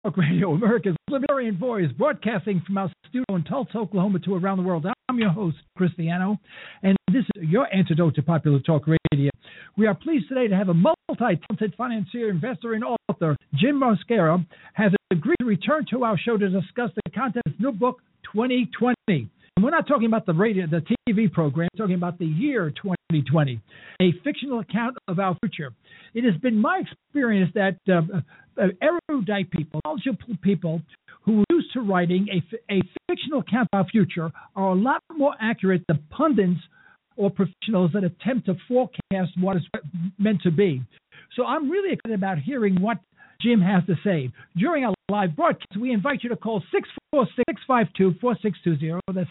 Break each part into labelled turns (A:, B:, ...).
A: Radio, America's Libertarian Voice, broadcasting from our studio in Tulsa, Oklahoma, to around the world. I'm your host, Cristiano, and this is your antidote to popular talk radio. We are pleased today to have a multi-talented financier, investor, and author. Jim Mosquera has agreed to return to our show to discuss the content of his new book, 2020. And we're not talking about the radio, the TV program. We're talking about the year 2020, a fictional account of our future. It has been my experience that erudite people, knowledgeable people who are used to writing a fictional account of our future are a lot more accurate than pundits or professionals that attempt to forecast what is meant to be. So I'm really excited about hearing what Jim has to say. During our live broadcast, we invite you to call 646-652-4620. That's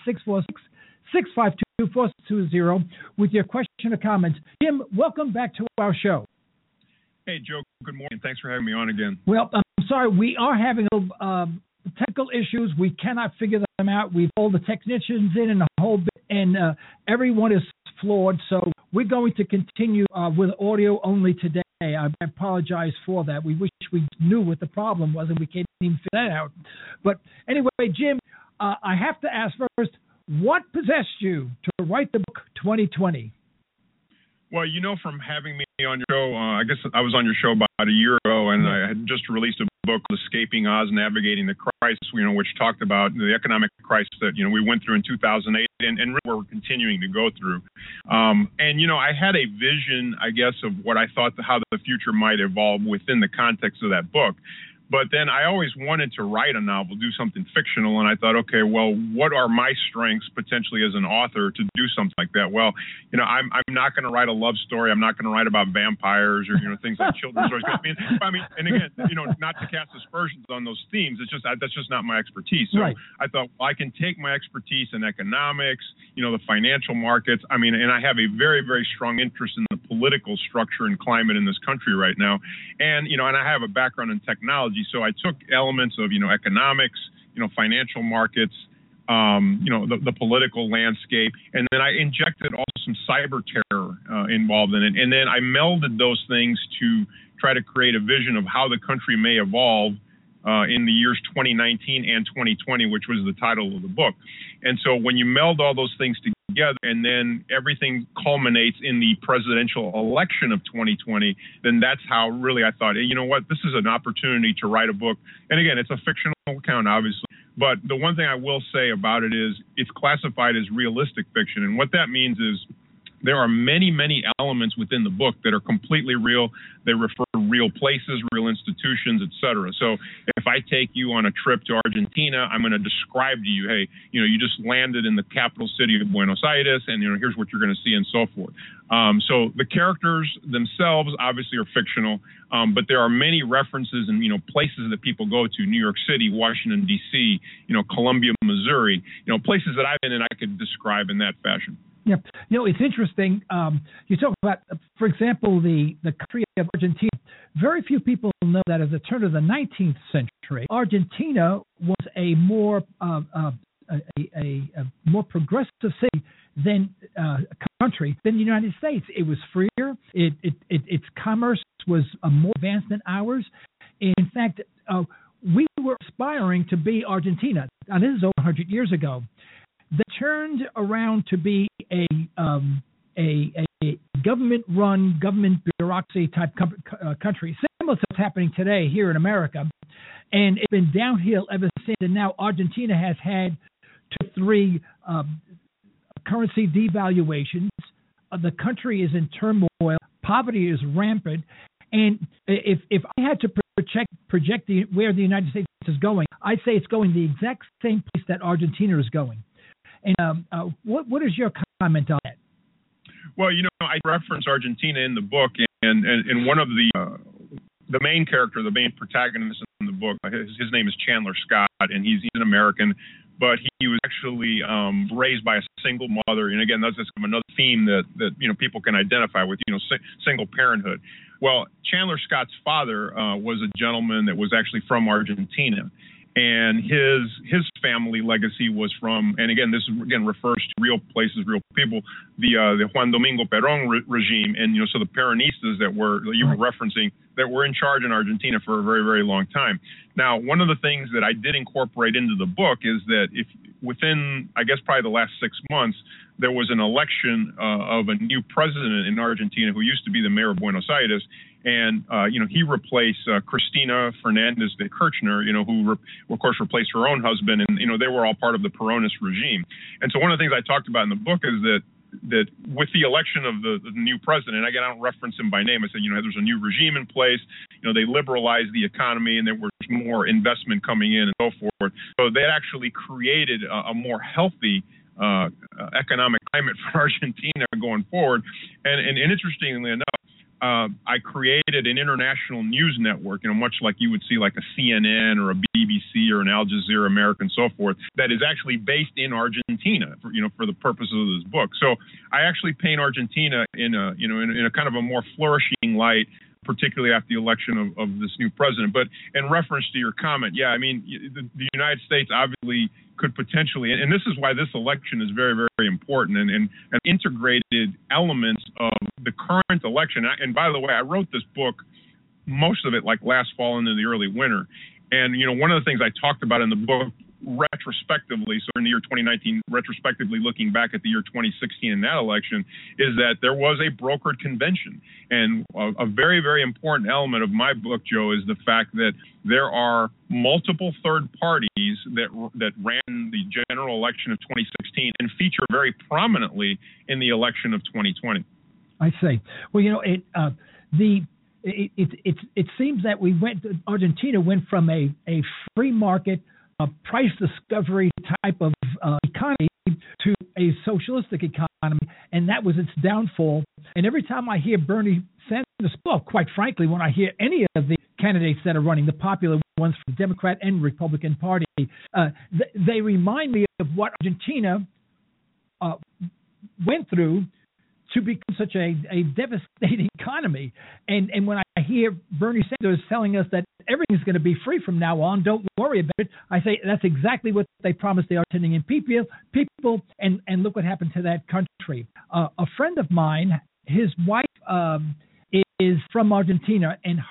A: 646-652-4620 with your question or comment. Jim, welcome back to our show.
B: Hey, Joe. Good morning. Thanks for having me on again.
A: Well, I'm sorry. We are having technical issues. We cannot figure them out. We've pulled the technicians in and the whole bit, and everyone is flawed. So we're going to continue with audio only today. I apologize for that. We wish we knew what the problem was, and we can't even figure that out. But anyway, Jim, I have to ask first, what possessed you to write the book 2020?
B: Well, you know, from having me on your show, I guess I was on your show about a year ago, and I had just released a book called Escaping Oz, Navigating the Crisis, which talked about the economic crisis that, we went through in 2008 and really we're continuing to go through. And, I had a vision, I guess, of what I thought how the future might evolve within the context of that book. But then I always wanted to write a novel, do something fictional, and I thought, okay, well, what are my strengths potentially as an author to do something like that? Well, I'm not going to write a love story. I'm not going to write about vampires or things like children's stories. I mean, and again, not to cast aspersions on those themes. It's just that's just not my expertise. So right. I thought, well, I can take my expertise in economics, the financial markets. I mean, and I have a very, very strong interest in the political structure and climate in this country right now, and and I have a background in technology. So I took elements of, economics, financial markets, the political landscape, and then I injected also some cyber terror involved in it. And then I melded those things to try to create a vision of how the country may evolve in the years 2019 and 2020, which was the title of the book. And so when you meld all those things together and then everything culminates in the presidential election of 2020, then that's how really I thought, hey, you know what, this is an opportunity to write a book. And again, it's a fictional account, obviously. But the one thing I will say about it is it's classified as realistic fiction. And what that means is there are many, many elements within the book that are completely real. They refer to real places, real institutions, et cetera. So if I take you on a trip to Argentina, I'm going to describe to you, hey, you just landed in the capital city of Buenos Aires, and here's what you're going to see, and so forth. So the characters themselves obviously are fictional, but there are many references and places that people go to: New York City, Washington D.C., Columbia, Missouri, places that I've been and I could describe in that fashion.
A: Yeah, it's interesting. You talk about, for example, the country of Argentina. Very few people know that at the turn of the 19th century, Argentina was a more more progressive city than country than the United States. It was freer. Its commerce was more advanced than ours. In fact, we were aspiring to be Argentina. Now, this is over 100 years ago. They turned around to be a government-run, government bureaucracy type country, similar to what's happening today here in America. And it's been downhill ever since. And now Argentina has had 2 or 3 currency devaluations. The country is in turmoil. Poverty is rampant. And if I had to project where the United States is going, I'd say it's going the exact same place that Argentina is going. And what is your comment on that?
B: Well, I reference Argentina in the book, and one of the main character, the main protagonist in the book, his name is Chandler Scott, and he's an American, but he was actually raised by a single mother. And again, that's just another theme that people can identify with, single parenthood. Well, Chandler Scott's father was a gentleman that was actually from Argentina. And his family legacy was from, and again, this refers to real places, real people, the Juan Domingo Perón regime, and so the Peronistas that you were referencing that were in charge in Argentina for a very, very long time. Now, one of the things that I did incorporate into the book is that if within, I guess, probably the last 6 months, there was an election of a new president in Argentina who used to be the mayor of Buenos Aires. And, he replaced Cristina Fernandez de Kirchner, who, of course, replaced her own husband. And, they were all part of the Peronist regime. And so one of the things I talked about in the book is that with the election of the new president, again, I don't reference him by name. I said, there's a new regime in place. They liberalized the economy and there was more investment coming in and so forth. So that actually created a more healthy economic climate for Argentina going forward. And interestingly enough, I created an international news network, much like you would see like a CNN or a BBC or an Al Jazeera America and so forth, that is actually based in Argentina, for the purposes of this book. So I actually paint Argentina in a kind of a more flourishing light, particularly after the election of this new president. But in reference to your comment, yeah, I mean, the United States obviously could potentially, and this is why this election is very, very important, and integrated elements of the current election. And by the way, I wrote this book, most of it like last fall into the early winter. And, one of the things I talked about in the book retrospectively, so in the year 2019, retrospectively looking back at the year 2016 in that election, is that there was a brokered convention. And a very, very important element of my book, Joe, is the fact that there are multiple third parties that ran the general election of 2016 and feature very prominently in the election of 2020. I
A: see. Well, it seems that Argentina went from a free market, a price discovery type of economy to a socialistic economy, and that was its downfall. And every time I hear Bernie Sanders, well, quite frankly, when I hear any of the candidates that are running, the popular ones from the Democrat and Republican Party, they remind me of what Argentina went through to become such a devastating economy. And when I hear Bernie Sanders telling us that everything's going to be free from now on, don't worry about it, I say that's exactly what they promised the Argentinian people, and look what happened to that country. A friend of mine, his wife is from Argentina, and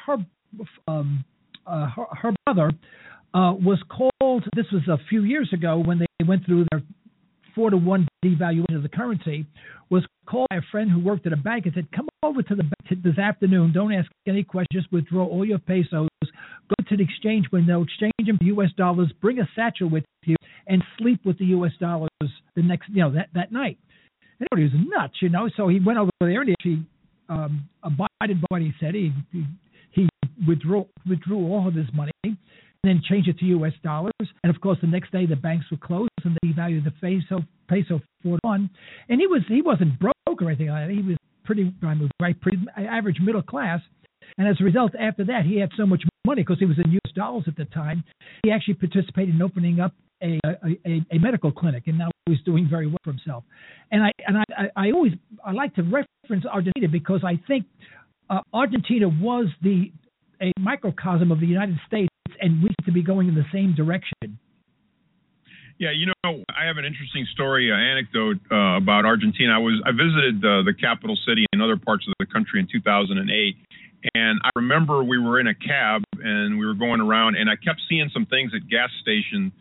A: her brother was called, this was a few years ago when they went through their 4-to-1 devaluation of the currency, was called by a friend who worked at a bank and said, come over to the bank this afternoon, don't ask any questions, just withdraw all your pesos, go to the exchange window, exchange them for U.S. dollars, bring a satchel with you, and sleep with the U.S. dollars the next, that night. And he was nuts, so he went over there and he abided by what he said. He withdrew all of his money, and then changed it to U.S. dollars. And of course, the next day the banks were closed and they devalued the peso 4-to-1. And he wasn't broke or anything like that. He was pretty average middle class. And as a result, after that, he had so much money because he was in U.S. dollars at the time. He actually participated in opening up a medical clinic, and now he's doing very well for himself. And I like to reference Argentina because I think Argentina was a microcosm of the United States, and we need to be going in the same direction.
B: Yeah, I have an interesting story, anecdote about Argentina. I visited the capital city and other parts of the country in 2008, and I remember we were in a cab and we were going around, and I kept seeing some things at gas stations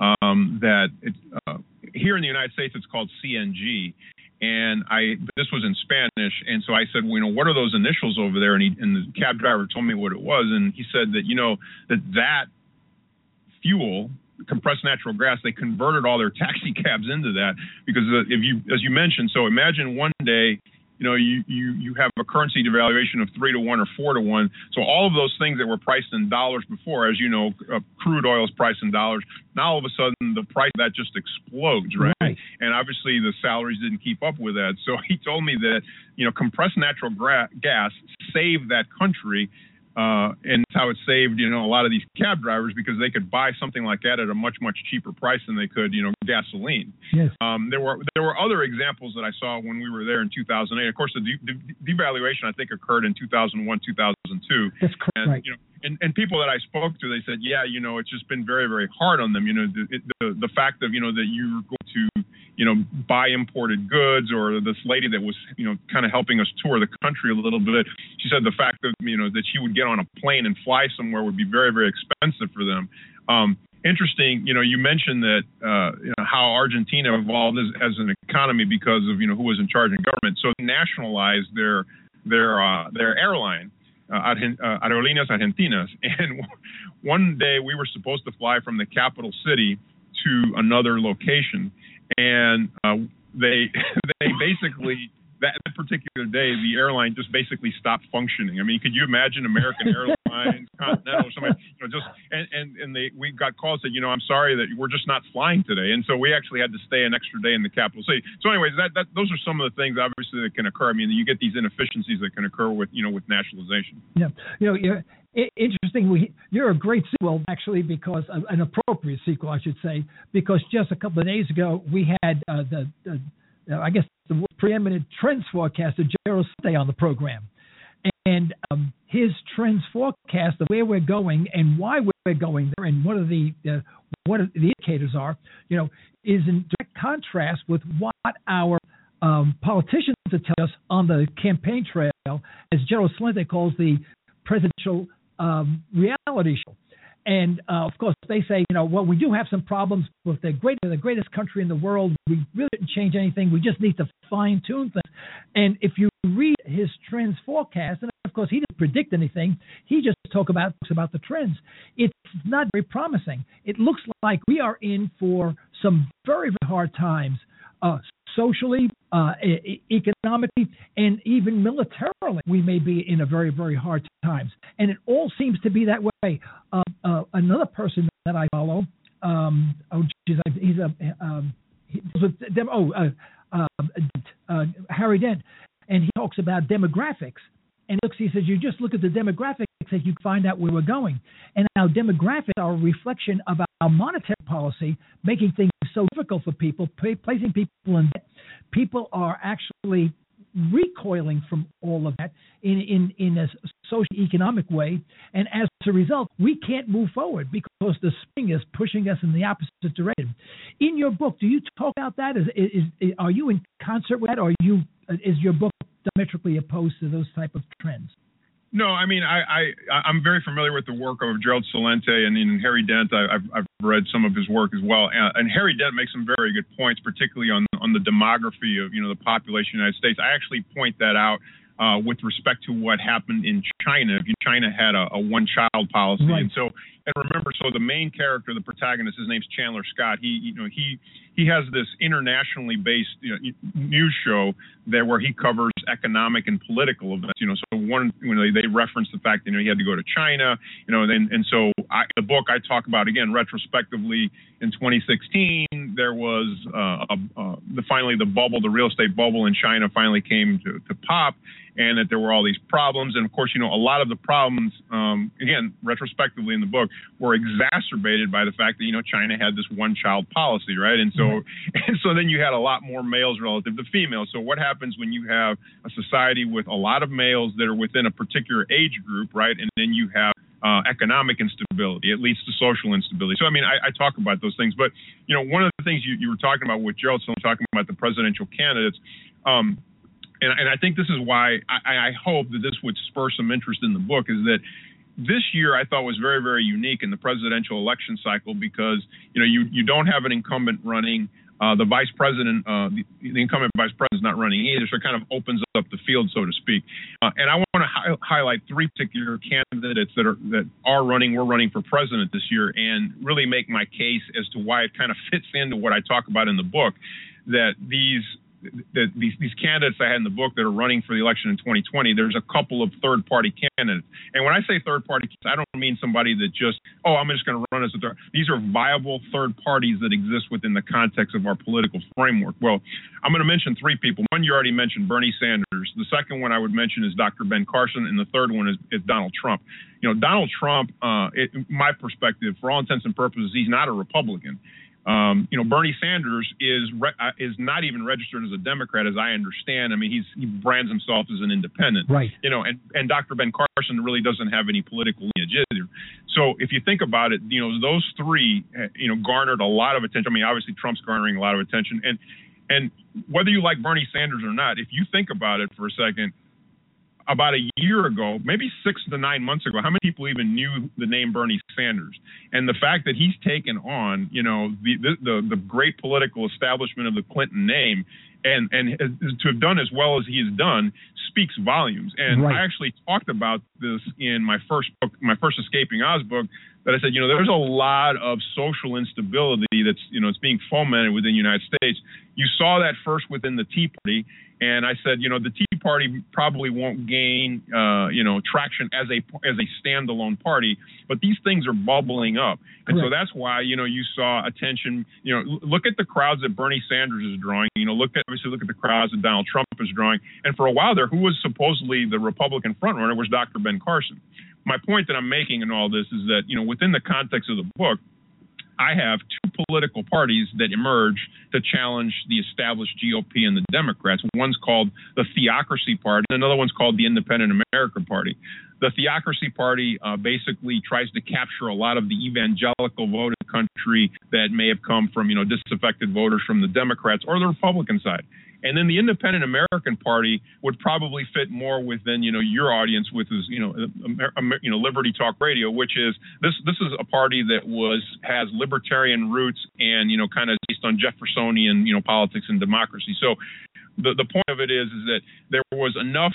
B: here in the United States it's called CNG. And this was in Spanish, and so I said, what are those initials over there? And the cab driver told me what it was, and he said that that fuel, compressed natural gas, they converted all their taxi cabs into that because as you mentioned, so imagine one day, you have a currency devaluation of 3-to-1 or 4-to-1. So all of those things that were priced in dollars before, as you know, crude oil is priced in dollars. Now all of a sudden the price of that just explodes, right? And obviously the salaries didn't keep up with that. So he told me that, compressed natural gas saved that country. And that's how it saved, a lot of these cab drivers because they could buy something like that at a much, much cheaper price than they could, gasoline. Yes. There were other examples that I saw when we were there in 2008. Of course, the devaluation, I think, occurred in 2001, 2002.
A: That's correct.
B: And, and people that I spoke to, they said, yeah, it's just been very, very hard on them. The fact of, that you're going to, buy imported goods, or this lady that was, kind of helping us tour the country a little bit. She said the fact of, that she would get on a plane and fly somewhere would be very, very expensive for them. Interesting, you mentioned that, how Argentina evolved as an economy because of, who was in charge in government. So they nationalized their airline. Aerolíneas Argentinas, and one day we were supposed to fly from the capital city to another location, and they basically that particular day the airline just basically stopped functioning. I mean, could you imagine American Airlines, Continental, somebody, we got calls that I'm sorry that we're just not flying today, and so we actually had to stay an extra day in the capital city. So, anyways, those are some of the things obviously that can occur. I mean, you get these inefficiencies that can occur with with nationalization.
A: Yeah, interesting. You're a great sequel, actually, because an appropriate sequel, I should say, because just a couple of days ago we had I guess the preeminent trends forecaster Gerald Celente on the program, and his trends forecast of where we're going and why we're going there and what the indicators are, is in direct contrast with what our politicians are telling us on the campaign trail, as Gerald Celente calls the presidential reality show. And of course, they say, well, we do have some problems with the greatest country in the world. We really didn't change anything. We just need to fine tune things. And if you read his trends forecast, and of course he didn't predict anything, he just talks about the trends. It's not very promising. It looks like we are in for some very, very hard times, socially, economically, and even militarily. We may be in a very, very hard times, and it all seems to be that way. Another person that I follow, Harry Dent, and he talks about demographics. And he says, you just look at the demographics and you find out where we're going. And now demographics are a reflection of our monetary policy, making things so difficult for people, placing people in debt. People are actually recoiling from all of that in a socio-economic way. And as a result, we can't move forward because the spring is pushing us in the opposite direction. In your book, do you talk about that? Are you in concert with that, or is your book diametrically opposed to those type of trends?
B: No, I mean, I'm very familiar with the work of Gerald Celente and Harry Dent. I've read some of his work as well. And Harry Dent makes some very good points, particularly on the demography of, the population of the United States. I actually point that out with respect to what happened in China. China had a one-child policy. Right. And remember, so the main character, the protagonist, his name's Chandler Scott. He has this internationally based news show there where he covers economic and political events. So they reference the fact that he had to go to China. The book I talk about again retrospectively in 2016. There was finally the bubble, the real estate bubble in China finally came to pop, and that there were all these problems. And of course, a lot of the problems, again, retrospectively in the book, were exacerbated by the fact that, China had this one-child policy, right? And so then you had a lot more males relative to females. So what happens when you have a society with a lot of males that are within a particular age group, right? And then you have economic instability. It leads to social instability. So, I mean, I talk about those things. But, one of the things you were talking about with Gerald, talking about the presidential candidates, and I think this is why I hope that this would spur some interest in the book, is that this year I thought was very, very unique in the presidential election cycle because, you don't have an incumbent running. The vice president, the incumbent vice president is not running either, so it kind of opens up the field, so to speak. And I want to highlight three particular candidates that are running. We're running for president this year, and really make my case as to why it kind of fits into what I talk about in the book. That these candidates I had in the book that are running for the election in 2020, there's a couple of third-party candidates. And when I say third-party, I don't mean somebody that just, I'm just going to run as a third. These are viable third parties that exist within the context of our political framework. Well, I'm going to mention three people. One you already mentioned, Bernie Sanders. The second one I would mention is Dr. Ben Carson, and the third one is Donald Trump. Donald Trump, in my perspective, for all intents and purposes, he's not a Republican. Bernie Sanders is not even registered as a Democrat, as I understand. I mean, he brands himself as an independent,
A: right?
B: And Dr. Ben Carson really doesn't have any political lineage either. So if you think about it, those three, garnered a lot of attention. I mean, obviously Trump's garnering a lot of attention, and whether you like Bernie Sanders or not, if you think about it for a second, about a year ago, maybe 6 to 9 months ago, how many people even knew the name Bernie Sanders? And the fact that he's taken on, the great political establishment of the Clinton name, and to have done as well as he has done, speaks volumes. And I actually talked about this in my first book, my first Escaping Oz book, that I said, there's a lot of social instability that's, it's being fomented within the United States. You saw that first within the Tea Party. And I said, the Tea Party probably won't gain, traction as a standalone party, but these things are bubbling up. And so that's why, you saw attention, look at the crowds that Bernie Sanders is drawing, look at the crowds that Donald Trump is drawing. And for a while there, who was supposedly the Republican frontrunner was Dr. Ben Carson. My point that I'm making in all this is that, within the context of the book, I have two political parties that emerge to challenge the established GOP and the Democrats. One's called the Theocracy Party, and another one's called the Independent America Party. The Theocracy Party basically tries to capture a lot of the evangelical vote in the country that may have come from, disaffected voters from the Democrats or the Republican side. And then the Independent American Party would probably fit more within, your audience, with is, Liberty Talk Radio, which is this is a party that has libertarian roots and, kind of based on Jeffersonian, politics and democracy. So the point of it is that there was enough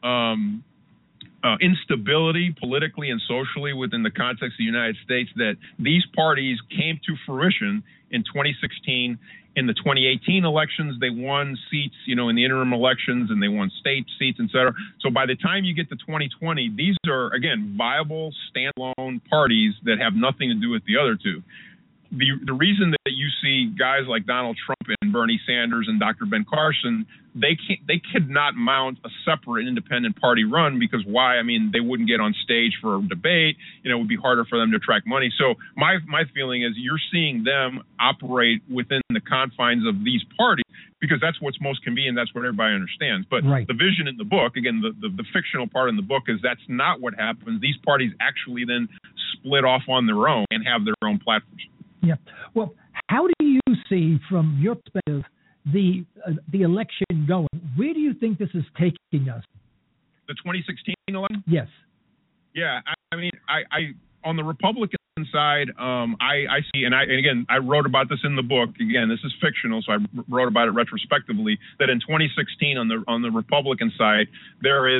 B: instability politically and socially within the context of the United States that these parties came to fruition in 2016. In the 2018 elections, they won seats, in the interim elections, and they won state seats, et cetera. So by the time you get to 2020, these are, again, viable standalone parties that have nothing to do with the other two. The reason that you see guys like Donald Trump and Bernie Sanders and Dr. Ben Carson, they could not mount a separate independent party run, because why? I mean, they wouldn't get on stage for a debate. It would be harder for them to attract money. So my feeling is you're seeing them operate within the confines of these parties because that's what's most convenient. That's what everybody understands. But the vision in the book, again, the fictional part in the book is that's not what happens. These parties actually then split off on their own and have their own platforms.
A: Yeah. Well, how do you see, from your perspective, the election going? Where do you think this is taking us?
B: The 2016 election?
A: Yes.
B: Yeah. I mean, I on the Republican side, I see, and again, I wrote about this in the book. Again, this is fictional, so I wrote about it retrospectively. That in 2016, on the Republican side, there's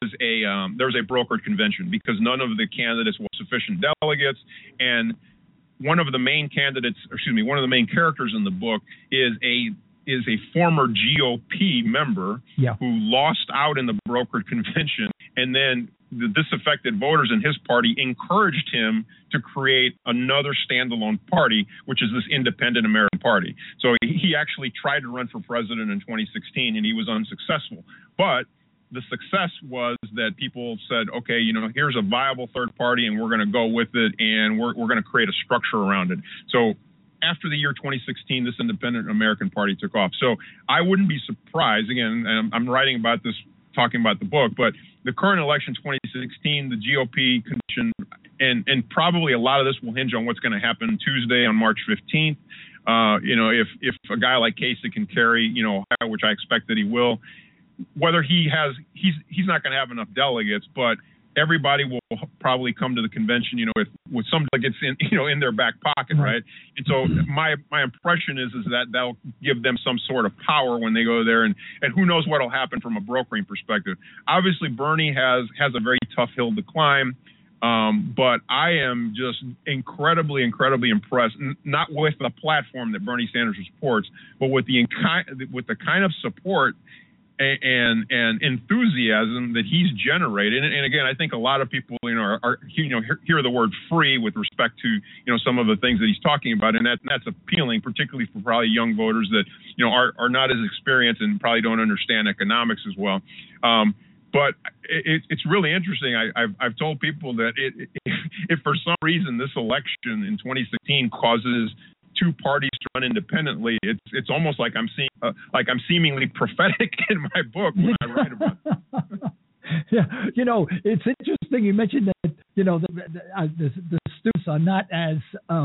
B: a brokered convention because none of the candidates were sufficient delegates, and one of the main characters in the book is a former GOP member who lost out in the brokered convention, and then the disaffected voters in his party encouraged him to create another standalone party, which is this Independent American Party. So he actually tried to run for president in 2016, and he was unsuccessful. But the success was that people said, okay, here's a viable third party, and we're going to go with it, and we're going to create a structure around it. So after the year 2016, this Independent American Party took off. So I wouldn't be surprised, again, and I'm writing about this, talking about the book, but the current election, 2016, the GOP convention, and probably a lot of this will hinge on what's going to happen Tuesday on March 15th. If a guy like Kasich can carry, Ohio, which I expect that he will, whether he's not going to have enough delegates, but everybody will probably come to the convention, with some delegates in their back pocket, right? And so my impression is that that'll give them some sort of power when they go there, and who knows what'll happen from a brokering perspective. Obviously, Bernie has a very tough hill to climb, but I am just incredibly impressed, not with the platform that Bernie Sanders supports, but with the kind of support and enthusiasm that he's generated. And again, I think a lot of people, hear the word free with respect to, some of the things that he's talking about. And that's appealing, particularly for probably young voters that, are not as experienced and probably don't understand economics as well. But it's really interesting. I've told people that if for some reason this election in 2016 causes two parties to run independently. It's almost like I'm seemingly prophetic in my book when I write about it.
A: Yeah, it's interesting you mentioned that the students are not as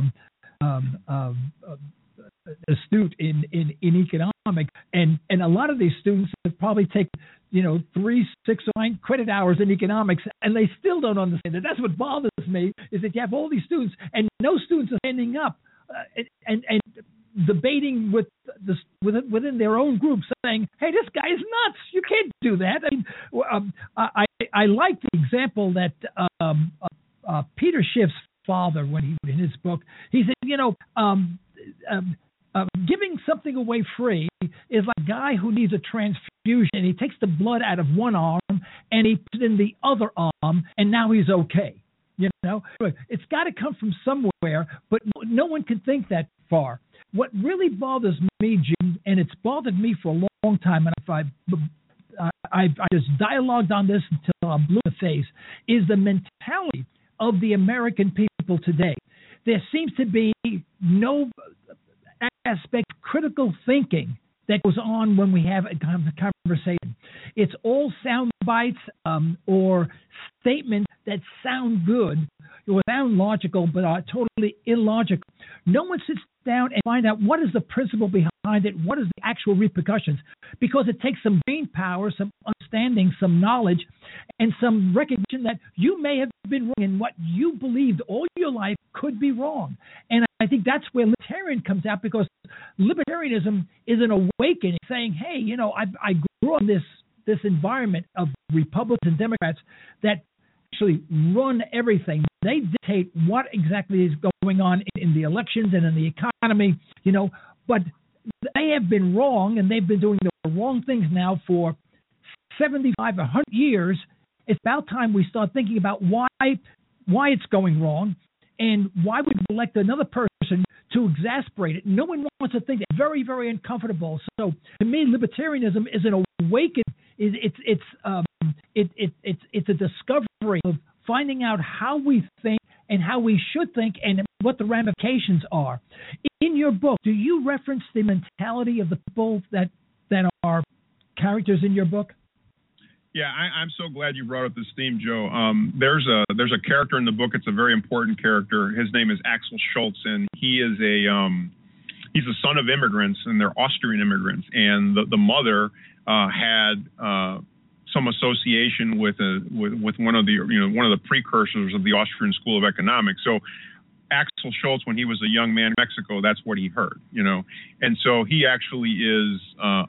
A: astute in economics, and a lot of these students have probably taken 3, 6, or 9 credit hours in economics, and they still don't understand it. That's what bothers me, is that you have all these students and no students are standing up and debating within their own group, saying, "Hey, this guy is nuts. You can't do that." I mean, I like the example that Peter Schiff's father, when he in his book, he said, giving something away free is like a guy who needs a transfusion, and he takes the blood out of one arm and he puts it in the other arm, and now he's okay. It's got to come from somewhere, but no one can think that far. What really bothers me, Jim, and it's bothered me for a long time, and I just dialogued on this until I'm blue in the face, is the mentality of the American people today. There seems to be no aspect of critical thinking that goes on when we have a conversation. It's all sound bites or statements that sound good or sound logical but are totally illogical. No one sits down and find out what is the principle behind it, what is the actual repercussions, because it takes some brain power, some understanding, some knowledge, and some recognition that you may have been wrong and what you believed all your life could be wrong. And I think that's where libertarian comes out, because libertarianism is an awakening, saying, hey, I grew up in this environment of Republicans and Democrats that actually run everything. They dictate what exactly is going on in the elections and in the economy, but they have been wrong, and they've been doing the wrong things now for 75, 100 years. It's about time we start thinking about why it's going wrong and why we elect another person to exasperate it. No one wants to think that. Very, very uncomfortable. So to me, libertarianism is an awakening. It's a discovery of finding out how we think and how we should think and what the ramifications are. In your book, do you reference the mentality of the people that are characters in your book?
B: Yeah, I'm so glad you brought up this theme, Joe. There's a character in the book. It's a very important character. His name is Axel Schultz, and he is he's the son of immigrants, and they're Austrian immigrants. And the mother had some association with one of the precursors of the Austrian School of Economics. So Axel Schultz, when he was a young man in Mexico, that's what he heard, And so he actually is.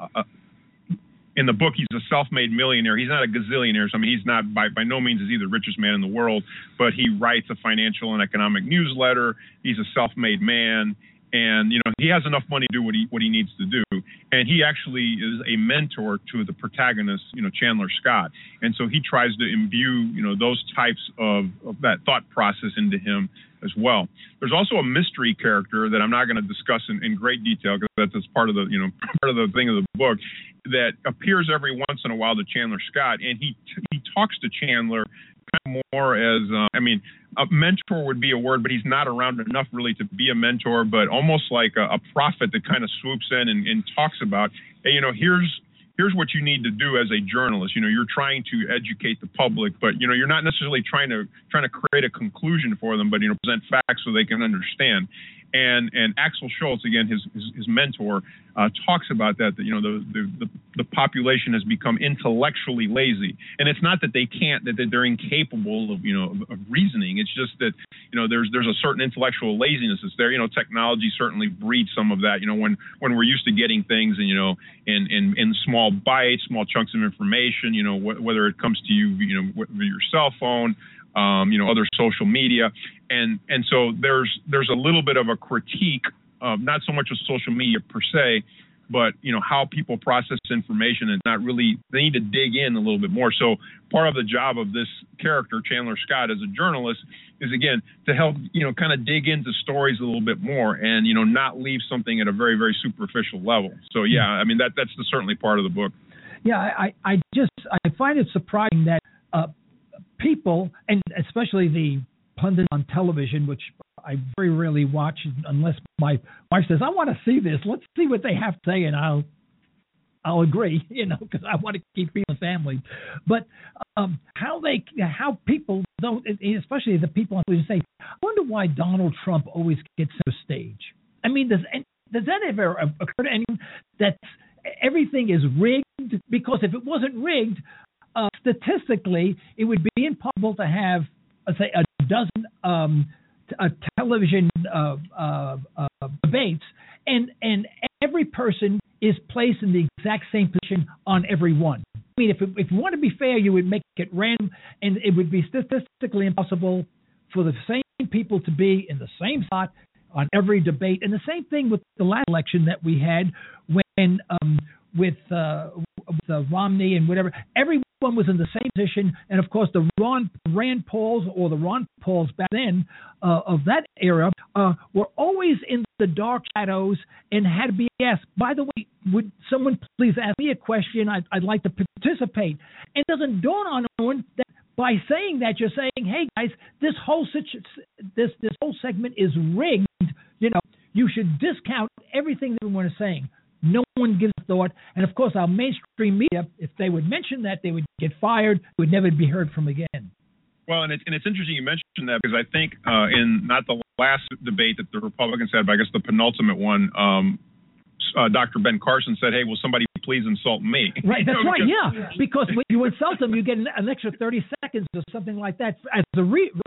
B: In the book, he's a self-made millionaire. He's not a gazillionaire. So, he's not by no means is he the richest man in the world, but he writes a financial and economic newsletter. He's a self-made man, and he has enough money to do what he needs to do. And he actually is a mentor to the protagonist, Chandler Scott. And so he tries to imbue, those types of that thought process into him as well. There's also a mystery character that I'm not going to discuss in great detail, because that's part of the part of the thing of the book, that appears every once in a while to Chandler Scott, and he talks to Chandler kind of more as a mentor would be a word, but he's not around enough really to be a mentor, but almost like a prophet that kind of swoops in and talks about, hey, here's what you need to do as a journalist. You're trying to educate the public, but you're not necessarily trying to create a conclusion for them, but present facts so they can understand. And Axel Schultz, again, his mentor, talks about that the population has become intellectually lazy, and it's not that they can't, that they're incapable of reasoning. It's just that there's a certain intellectual laziness that's there. Technology certainly breeds some of that. When we're used to getting things in small bites, small chunks of information. Whether it comes to you with your cell phone. Other social media, and so there's a little bit of a critique of not so much of social media per se, but how people process information, and not really, they need to dig in a little bit more. So part of the job of this character, Chandler Scott, as a journalist, is again to help kind of dig into stories a little bit more, and not leave something at a very, very superficial level. So yeah, that's certainly part of the book.
A: Yeah, I find it surprising that people, and especially the pundits on television, which I very rarely watch unless my wife says, "I want to see this. Let's see what they have to say," and I'll agree, because I want to keep people in the family. But how people don't, especially the people who say, "I wonder why Donald Trump always gets to the stage." I mean, does that ever occur to anyone that everything is rigged? Because if it wasn't rigged, statistically, it would be impossible to have, let's say, a dozen television debates, and every person is placed in the exact same position on every one. I mean, if you want to be fair, you would make it random, and it would be statistically impossible for the same people to be in the same spot on every debate. And the same thing with the last election that we had when with Romney and whatever, everyone was in the same position. And of course, the Rand Pauls or the Ron Pauls back then of that era were always in the dark shadows and had to be asked, "By the way, would someone please ask me a question? I'd like to participate." And it doesn't dawn on anyone that by saying that, you're saying, "Hey guys, this whole segment is rigged. You should discount everything that everyone is saying." No one gives a thought. And of course, our mainstream media, if they would mention that, they would get fired, would never be heard from again.
B: Well, and it's interesting you mentioned that, because I think in not the last debate that the Republicans had, but I guess the penultimate one, Dr. Ben Carson said, "Hey, will somebody please insult me?"
A: Right, that's right, yeah. Because when you insult them, you get an extra 30 seconds or something like that as to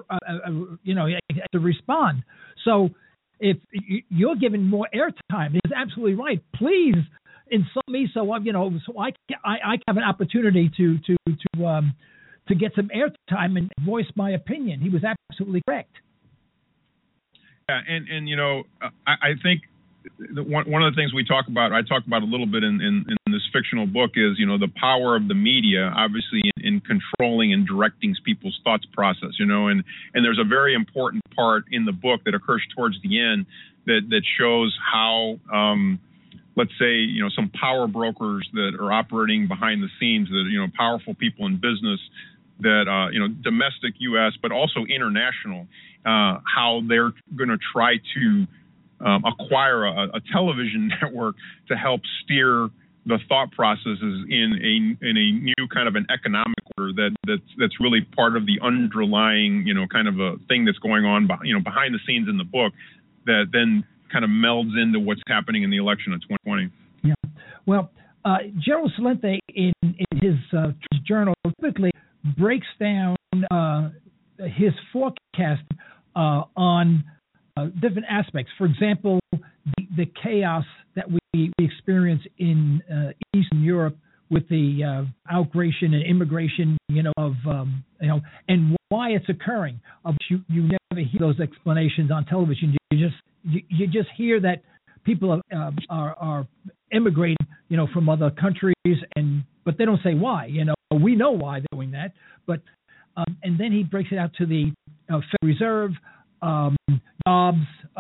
A: respond. So if you're given more airtime, it's absolutely right. Please insult me, so I have an opportunity to get some airtime and voice my opinion. He was absolutely correct.
B: Yeah, and I think one of the things I talk about a little bit in this fictional book is, the power of the media, obviously in controlling and directing people's thoughts process, and there's a very important part in the book that occurs towards the end that shows how, let's say, some power brokers that are operating behind the scenes, that, powerful people in business that, domestic U.S., but also international, how they're going to try to acquire a television network to help steer the thought processes in a new kind of an economic order that's really part of the underlying, kind of a thing that's going on, behind the scenes in the book that then kind of melds into what's happening in the election of 2020.
A: Yeah. Well, Gerald Celente in his journal typically breaks down his forecast on different aspects. For example, the chaos that we experience in Eastern Europe with the outgration and immigration, and why it's occurring. You never hear those explanations on television. You just hear that people are immigrating, from other countries, but they don't say why. We know why they're doing that, but and then he breaks it out to the Federal Reserve, jobs,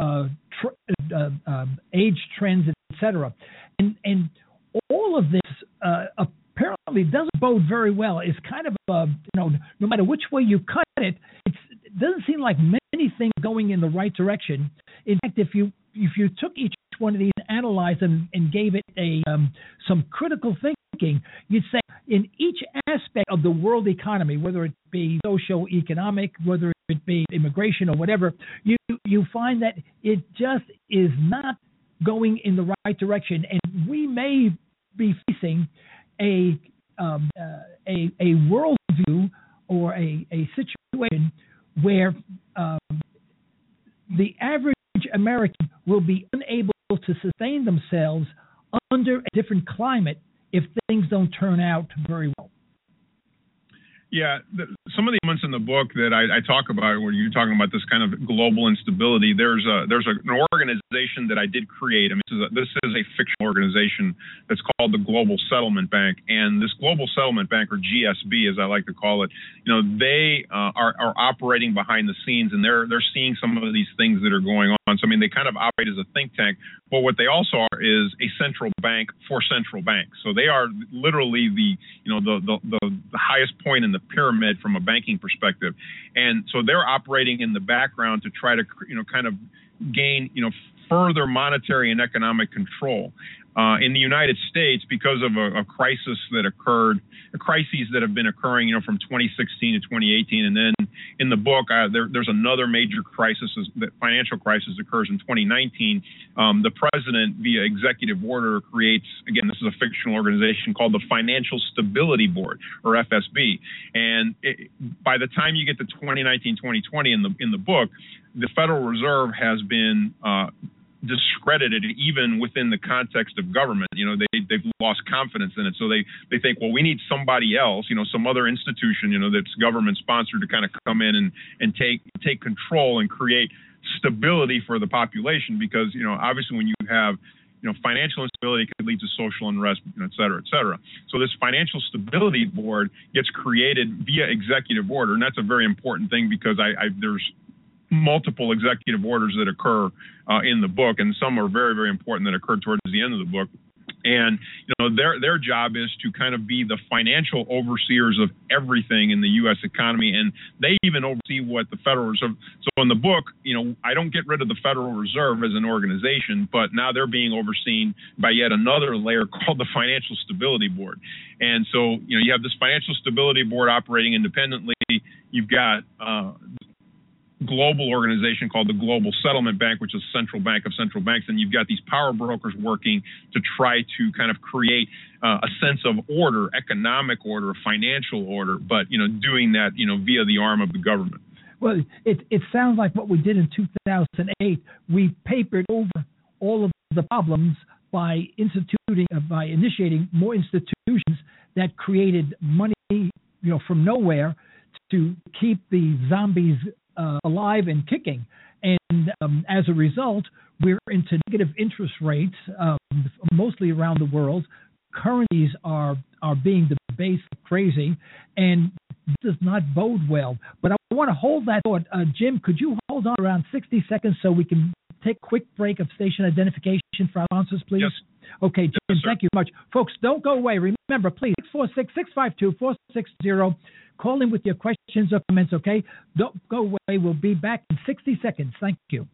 A: age trends, etc. And all of this apparently doesn't bode very well. It's kind of no matter which way you cut it, it doesn't seem like many things going in the right direction. In fact, if you took each one of these and analyzed them and gave it some critical thinking, you'd say in each aspect of the world economy, whether it be socio-economic, whether it be immigration or whatever, you find that it just is not going in the right direction, and we may be facing a worldview or a situation where the average American will be unable to sustain themselves under a different climate if things don't turn out very well.
B: Yeah, some of the elements in the book that I talk about, where you're talking about this kind of global instability, there's an organization that I did create. I mean, this is a fictional organization that's called the Global Settlement Bank, and this Global Settlement Bank, or GSB as I like to call it, they are operating behind the scenes, and they're seeing some of these things that are going on. So I mean, they kind of operate as a think tank, but what they also are is a central bank for central banks. So they are literally the highest point in the pyramid from a banking perspective. And so they're operating in the background to try to, kind of gain, further monetary and economic control. In the United States, because of a crisis that occurred, crises that have been occurring, from 2016 to 2018, and then in the book, there's another major crisis, that financial crisis occurs in 2019. The president, via executive order, creates, again, this is a fictional organization called the Financial Stability Board, or FSB. And by the time you get to 2019, 2020 in the book, the Federal Reserve has been discredited even within the context of government. They've lost confidence in it. So they think, well, we need somebody else, some other institution, that's government sponsored to kind of come in and take control and create stability for the population, because, obviously when you have, financial instability could lead to social unrest, et cetera, et cetera. So this Financial Stability Board gets created via executive order, and that's a very important thing, because there's multiple executive orders that occur in the book, and some are very, very important that occur towards the end of the book. And their job is to kind of be the financial overseers of everything in the U.S. economy, and they even oversee what the Federal Reserve. So in the book, I don't get rid of the Federal Reserve as an organization, but now they're being overseen by yet another layer called the Financial Stability Board. And so you have this Financial Stability Board operating independently. You've got global organization called the Global Settlement Bank, which is central bank of central banks, and you've got these power brokers working to try to kind of create a sense of order, economic order, financial order, but doing that via the arm of the government.
A: Well, it sounds like what we did in 2008. We papered over all of the problems by initiating more institutions that created money from nowhere to keep the zombies alive and kicking. And as a result, we're into negative interest rates, mostly around the world. Currencies are being debased crazy, and this does not bode well. But I want to hold that thought. Jim, could you hold on around 60 seconds so we can take a quick break of station identification for our sponsors, please?
B: Yes.
A: Okay, Jim,
B: yes,
A: thank you very much. Folks, don't go away. Remember, please, 646-652-4660. Call in with your questions or comments, okay? Don't go away. We'll be back in 60 seconds. Thank you.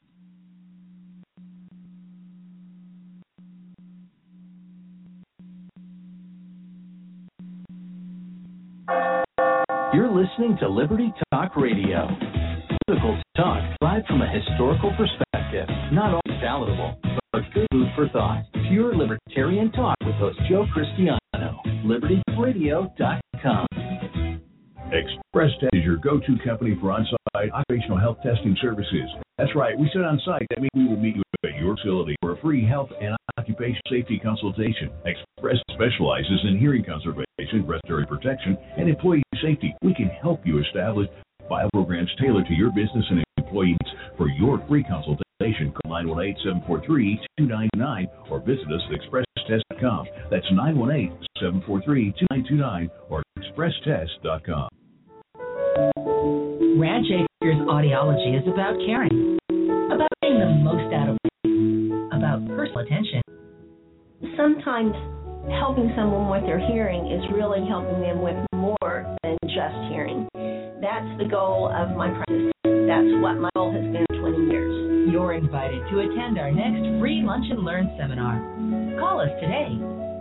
C: You're listening to Liberty Talk Radio. Political talk derived from a historical perspective. Not always palatable, but good food for thought. Pure libertarian talk with host Joe Cristiano. LibertyRadio.com.
D: Express Test is your go-to company for on-site occupational health testing services. That's right, we said on-site. That means we will meet you at your facility for a free health and occupation safety consultation. Express specializes in hearing conservation, respiratory protection, and employee safety. We can help you establish bio programs tailored to your business and employees. For your free consultation, call 918-743-2929 or visit us at expresstest.com. That's 918-743-2929 or expresstest.com.
E: Ranch Acres Audiology is about caring, about getting the most out of it, about personal attention.
F: Sometimes helping someone with their hearing is really helping them with more than just hearing. That's the goal of my practice. That's what my goal has been 20 years.
E: You're invited to attend our next free Lunch and Learn seminar. Call us today,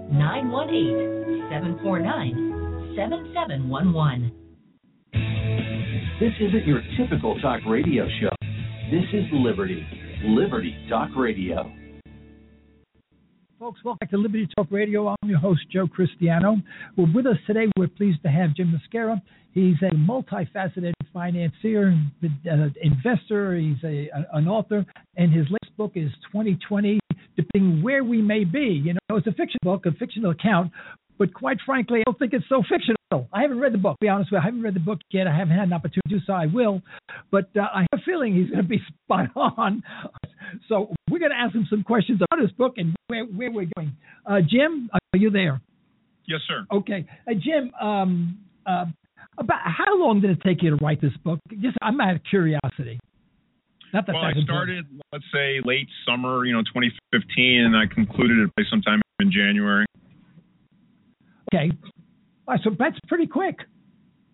E: 918-749-7711.
C: This isn't your typical talk radio show. This is Liberty. Liberty Talk Radio.
A: Folks, welcome back to Liberty Talk Radio. I'm your host, Joe Cristiano. Well, with us today, we're pleased to have Jim Mascara. He's a multifaceted financier, investor. He's an author, and his latest book is 2020, depicting where we may be. It's a fiction book, a fictional account, but quite frankly, I don't think it's so fictional. I haven't read the book, to be honest with you. I haven't read the book yet. I haven't had an opportunity to do so. I will. But I have a feeling he's going to be spot on. So we're going to ask him some questions about his book and where we're going. Jim, are you there?
B: Yes, sir.
A: Okay. Jim, about how long did it take you to write this book? Just, I'm out of curiosity.
B: Well, I started, let's say, late summer, 2015, and I concluded it by sometime in January.
A: Okay. All right, so that's pretty quick.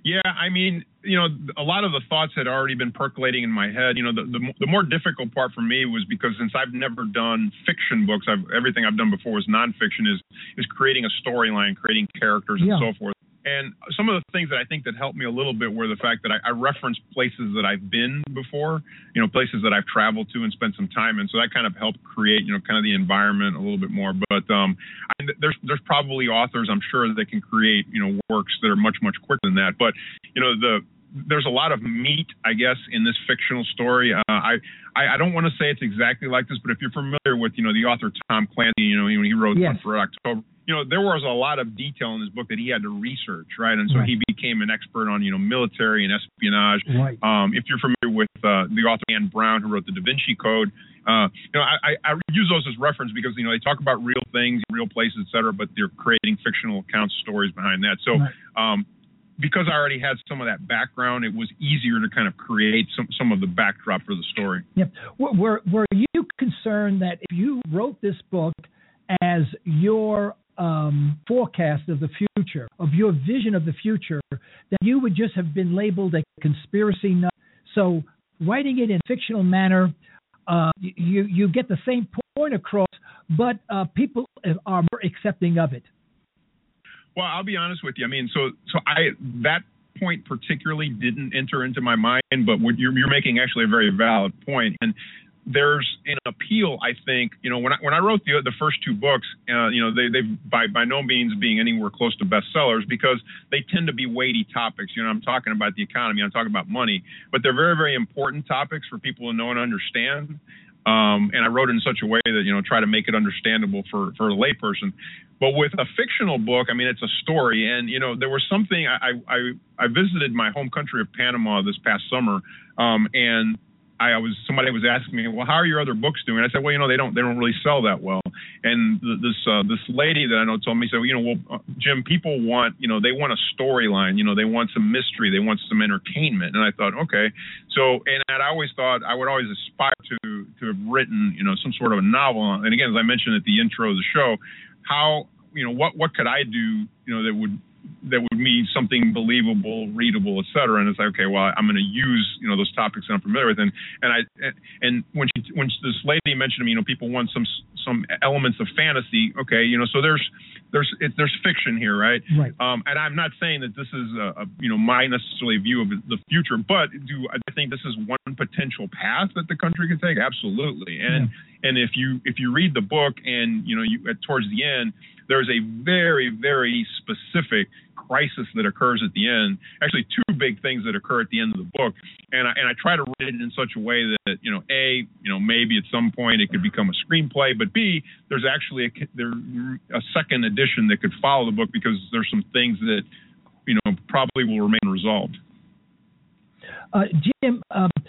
B: Yeah, I mean, a lot of the thoughts had already been percolating in my head. The more difficult part for me was because since I've never done fiction books, everything I've done before was nonfiction, is creating a storyline, creating characters, and so forth. And some of the things that I think that helped me a little bit were the fact that I referenced places that I've been before, places that I've traveled to and spent some time in. So that kind of helped create, kind of the environment a little bit more. But there's probably authors, I'm sure, that can create, works that are much, much quicker than that. But, there's a lot of meat, I guess, in this fictional story. I don't want to say it's exactly like this, but if you're familiar with, the author Tom Clancy, when he wrote Hunt for Red October, there was a lot of detail in this book that he had to research, right? And so he became an expert on, military and espionage. Right. If you're familiar with the author Dan Brown, who wrote the Da Vinci Code, I use those as reference because, they talk about real things, real places, et cetera, but they're creating fictional accounts, stories behind that. So, because I already had some of that background, it was easier to kind of create some of the backdrop for the story.
A: Yeah. Were you concerned that if you wrote this book as your forecast of the future, of your vision of the future, that you would just have been labeled a conspiracy nut? So writing it in a fictional manner, you get the same point across, but people are more accepting of it.
B: Well, I'll be honest with you. I mean, so that point particularly didn't enter into my mind, but what you're making actually a very valid point. And there's an appeal, I think. When I wrote the first two books, they by no means being anywhere close to bestsellers because they tend to be weighty topics. I'm talking about the economy, I'm talking about money, but they're very, very important topics for people to know and understand. And I wrote it in such a way that, try to make it understandable for a layperson. But with a fictional book, I mean, it's a story. And, there was something, I visited my home country of Panama this past summer. And somebody was asking me, well, how are your other books doing? I said, well, they don't really sell that well. And this lady that I know told me, said, Jim, people want, they want a storyline, they want some mystery, they want some entertainment. And I thought, okay. So, and I always thought I would always aspire to have written, some sort of a novel. And again, as I mentioned at the intro of the show, how, what could I do, that would mean something believable, readable, et cetera. And it's like, okay, well, I'm going to use, those topics that I'm familiar with. And when this lady mentioned to me, people want some elements of fantasy. Okay. So there's fiction here. Right. And I'm not saying that this is my necessarily view of the future, but I think this is one potential path that the country can take. Absolutely. And if you read the book and, towards the end, there's a very, very specific crisis that occurs at the end. Actually, two big things that occur at the end of the book, and I try to write it in such a way that A, maybe at some point it could become a screenplay, but B, there's actually a second edition that could follow the book because there's some things that probably will remain resolved.
A: Jim,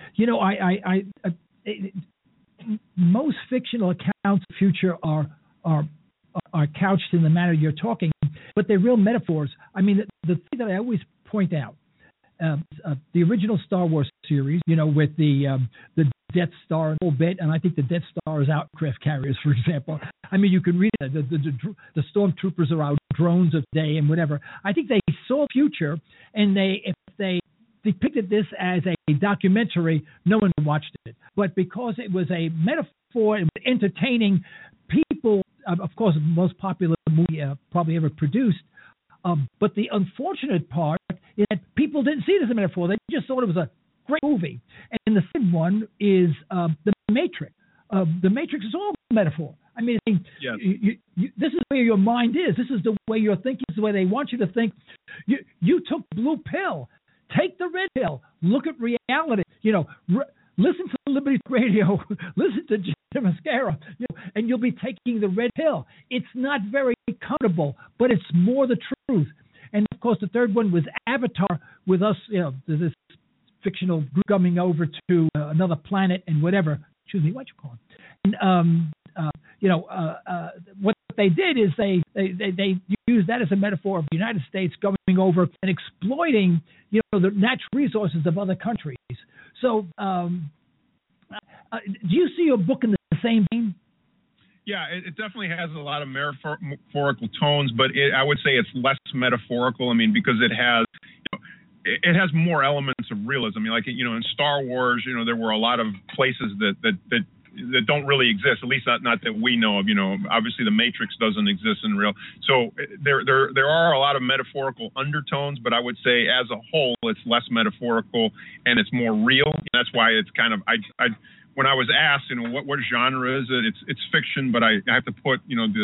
A: most fictional accounts of the future are couched in the manner you're talking, but they're real metaphors. I mean, the thing that I always point out, the original Star Wars series, with the Death Star and a whole bit, and I think the Death Star is aircraft carriers, for example. I mean, you can read it, the stormtroopers are out drones of day and whatever. I think they saw future, and if they depicted this as a documentary, no one watched it. But because it was a metaphor, it was entertaining, people, of course, the most popular movie probably ever produced. But the unfortunate part is that people didn't see it as a metaphor. They just thought it was a great movie. And the second one is The Matrix. The Matrix is all a metaphor. I mean, yes. This is where your mind is. This is the way you're thinking. This is the way they want you to think. You took the blue pill. Take the red pill. Look at reality. Listen to Liberty Radio. Listen to Jim Mascara, and you'll be taking the red pill. It's not very comfortable, but it's more the truth. And of course, the third one was Avatar, with us, this fictional group coming over to another planet and whatever. Excuse me, what you call it? And what they did is they used that as a metaphor of the United States going over and exploiting, the natural resources of other countries. So, do you see your book in the same vein?
B: Yeah, it definitely has a lot of metaphorical tones, but I would say it's less metaphorical. I mean, because it has, it has more elements of realism. I mean, like, in Star Wars, there were a lot of places that don't really exist, at least not that we know of. Obviously the Matrix doesn't exist in real. So there are a lot of metaphorical undertones, but I would say as a whole, it's less metaphorical and it's more real. And that's why it's kind of, when I was asked, what genre is it? It's fiction, but I have to put,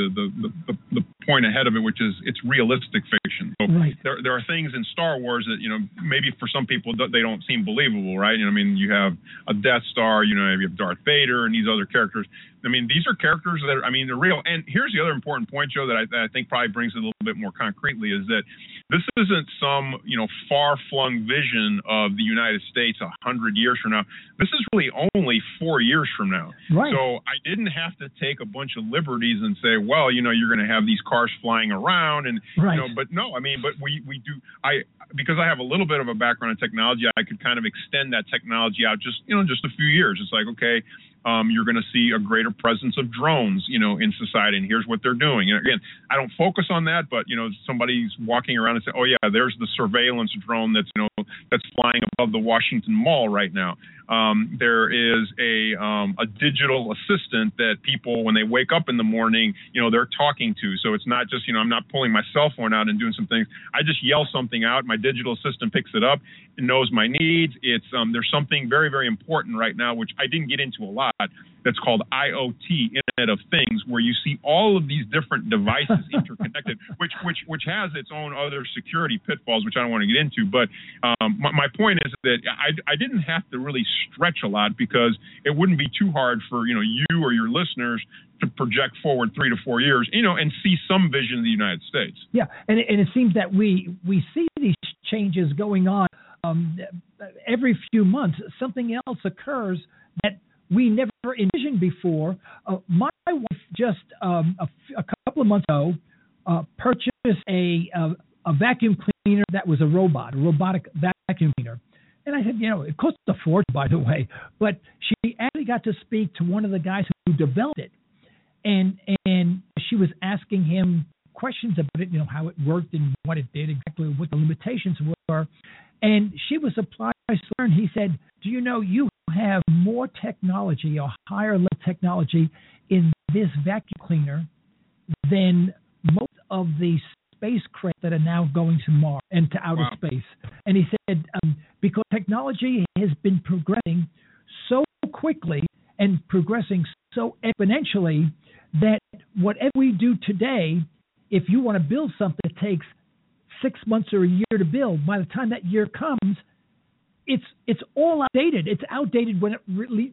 B: the point ahead of it, which is it's realistic fiction. So
A: right.
B: There are things in Star Wars that, maybe for some people they don't seem believable, right? I mean, you have a Death Star, you have Darth Vader and these other characters. I mean, these are characters that they're real. And here's the other important point, Joe, that I think probably brings it a little bit more concretely, is that this isn't some, far-flung vision of the United States 100 years from now. This is really only 4 years from now.
A: Right.
B: So I didn't have to take a bunch of liberties and say, well, you're going to have these cars flying around and,
A: right.
B: But no, I mean, but we do, because I have a little bit of a background in technology, I could kind of extend that technology out just a few years. It's like, okay, you're going to see a greater presence of drones, in society, and here's what they're doing. And again, I don't focus on that, but somebody's walking around and say, oh yeah, there's the surveillance drone that's flying above the Washington Mall right now. There is a digital assistant that people, when they wake up in the morning, they're talking to. So it's not just, I'm not pulling my cell phone out and doing some things. I just yell something out. My digital assistant picks it up. It knows my needs. It's there's something very, very important right now, which I didn't get into a lot, that's called IoT, Internet of Things, where you see all of these different devices interconnected, which has its own other security pitfalls, which I don't want to get into. But my point is that I didn't have to really stretch a lot, because it wouldn't be too hard for you or your listeners to project forward 3 to 4 years, and see some vision of the United States.
A: Yeah, and it seems that we see these changes going on every few months. Something else occurs that we never envisioned before. My wife just a couple of months ago purchased a vacuum cleaner that was a robotic vacuum cleaner. And I said, it cost a fortune, by the way, but she actually got to speak to one of the guys who developed it. And she was asking him questions about it, how it worked and what it did, exactly what the limitations were. And she was surprised to learn. He said, do you know you have more technology or higher level technology in this vacuum cleaner than most of the spacecraft that are now going to Mars and to outer space. And he said, because technology has been progressing so quickly and progressing so exponentially that whatever we do today, if you want to build something that takes 6 months or a year to build, by the time that year comes, it's all outdated. It's outdated when it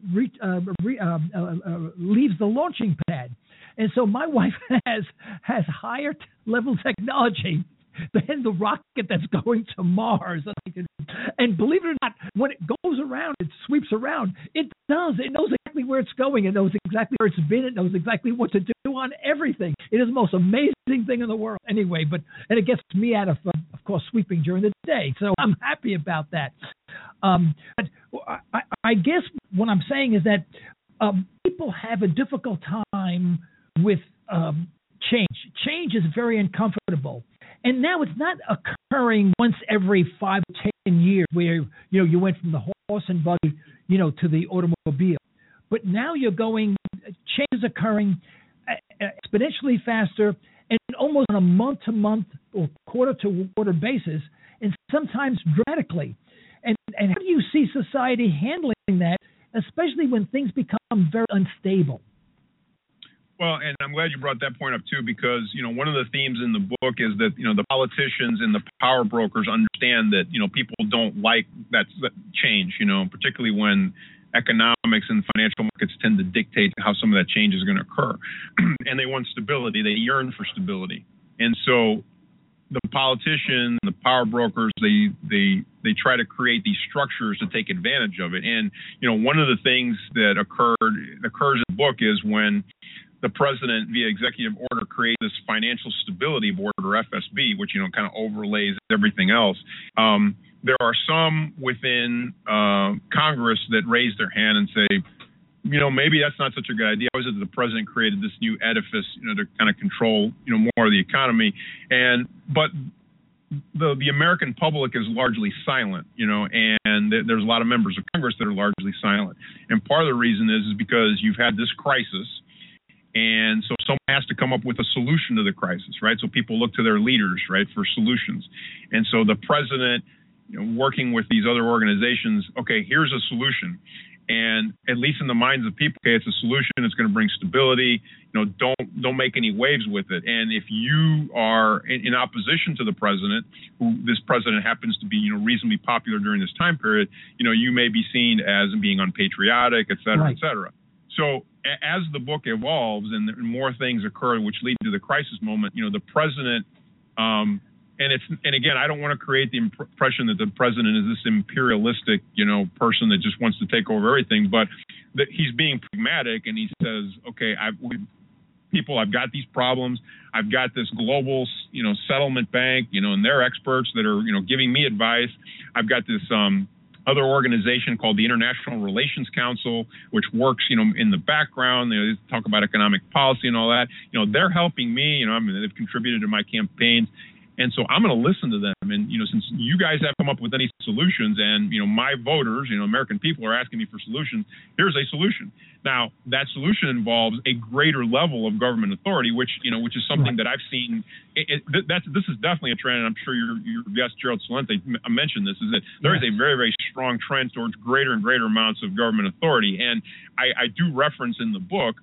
A: leaves the launching pad. And so my wife has higher level technology than the rocket that's going to Mars. And believe it or not, when it goes around, it sweeps around, it does. It knows exactly where it's going. It knows exactly where it's been. It knows exactly what to do on everything. It is the most amazing thing in the world. Anyway, and it gets me out of course, sweeping during the day. So I'm happy about that. But I guess what I'm saying is that people have a difficult time with change. Change is very uncomfortable. And now it's not occurring once every 5 or 10 years where, you went from the horse and buggy, to the automobile. But now change is occurring exponentially faster and almost on a month-to-month or quarter-to-quarter basis, and sometimes dramatically. And how do you see society handling that, especially when things become very unstable?
B: Well, and I'm glad you brought that point up too, because, one of the themes in the book is that, the politicians and the power brokers understand that, people don't like that change, particularly when economics and financial markets tend to dictate how some of that change is going to occur. And they want stability. They yearn for stability. And so the politicians, the power brokers, they try to create these structures to take advantage of it. And, one of the things that occurs in the book is when the president, via executive order, creates this financial stability board, or FSB, which, kind of overlays everything else. There are some within Congress that raise their hand and say, maybe that's not such a good idea. How is it that the president created this new edifice, to kind of control, more of the economy? But the American public is largely silent, and there's a lot of members of Congress that are largely silent. And part of the reason is because you've had this crisis, and so someone has to come up with a solution to the crisis, right? So people look to their leaders, right, for solutions. And so the president, working with these other organizations, okay, here's a solution. And at least in the minds of people, okay, it's a solution. It's going to bring stability. Don't make any waves with it. And if you are in opposition to the president, who this president happens to be, reasonably popular during this time period, you may be seen as being unpatriotic, et cetera,
A: right.
B: et cetera. So as the book evolves and more things occur which lead to the crisis moment, the president, and again, I don't want to create the impression that the president is this imperialistic, person that just wants to take over everything, but that he's being pragmatic, and he says, okay, I've got these problems. I've got this global, settlement bank, and they're experts that are, giving me advice. I've got this other organization called the International Relations Council, which works, in the background. They talk about economic policy and all that. They're helping me. They've contributed to my campaigns. And so I'm going to listen to them. And, since you guys haven't come up with any solutions and, my voters, American people are asking me for solutions, here's a solution. Now, that solution involves a greater level of government authority, which is something that I've seen. This is definitely a trend, and I'm sure your guest, Gerald Celente, mentioned this, is that there is a very, very strong trend towards greater and greater amounts of government authority. And I do reference in the book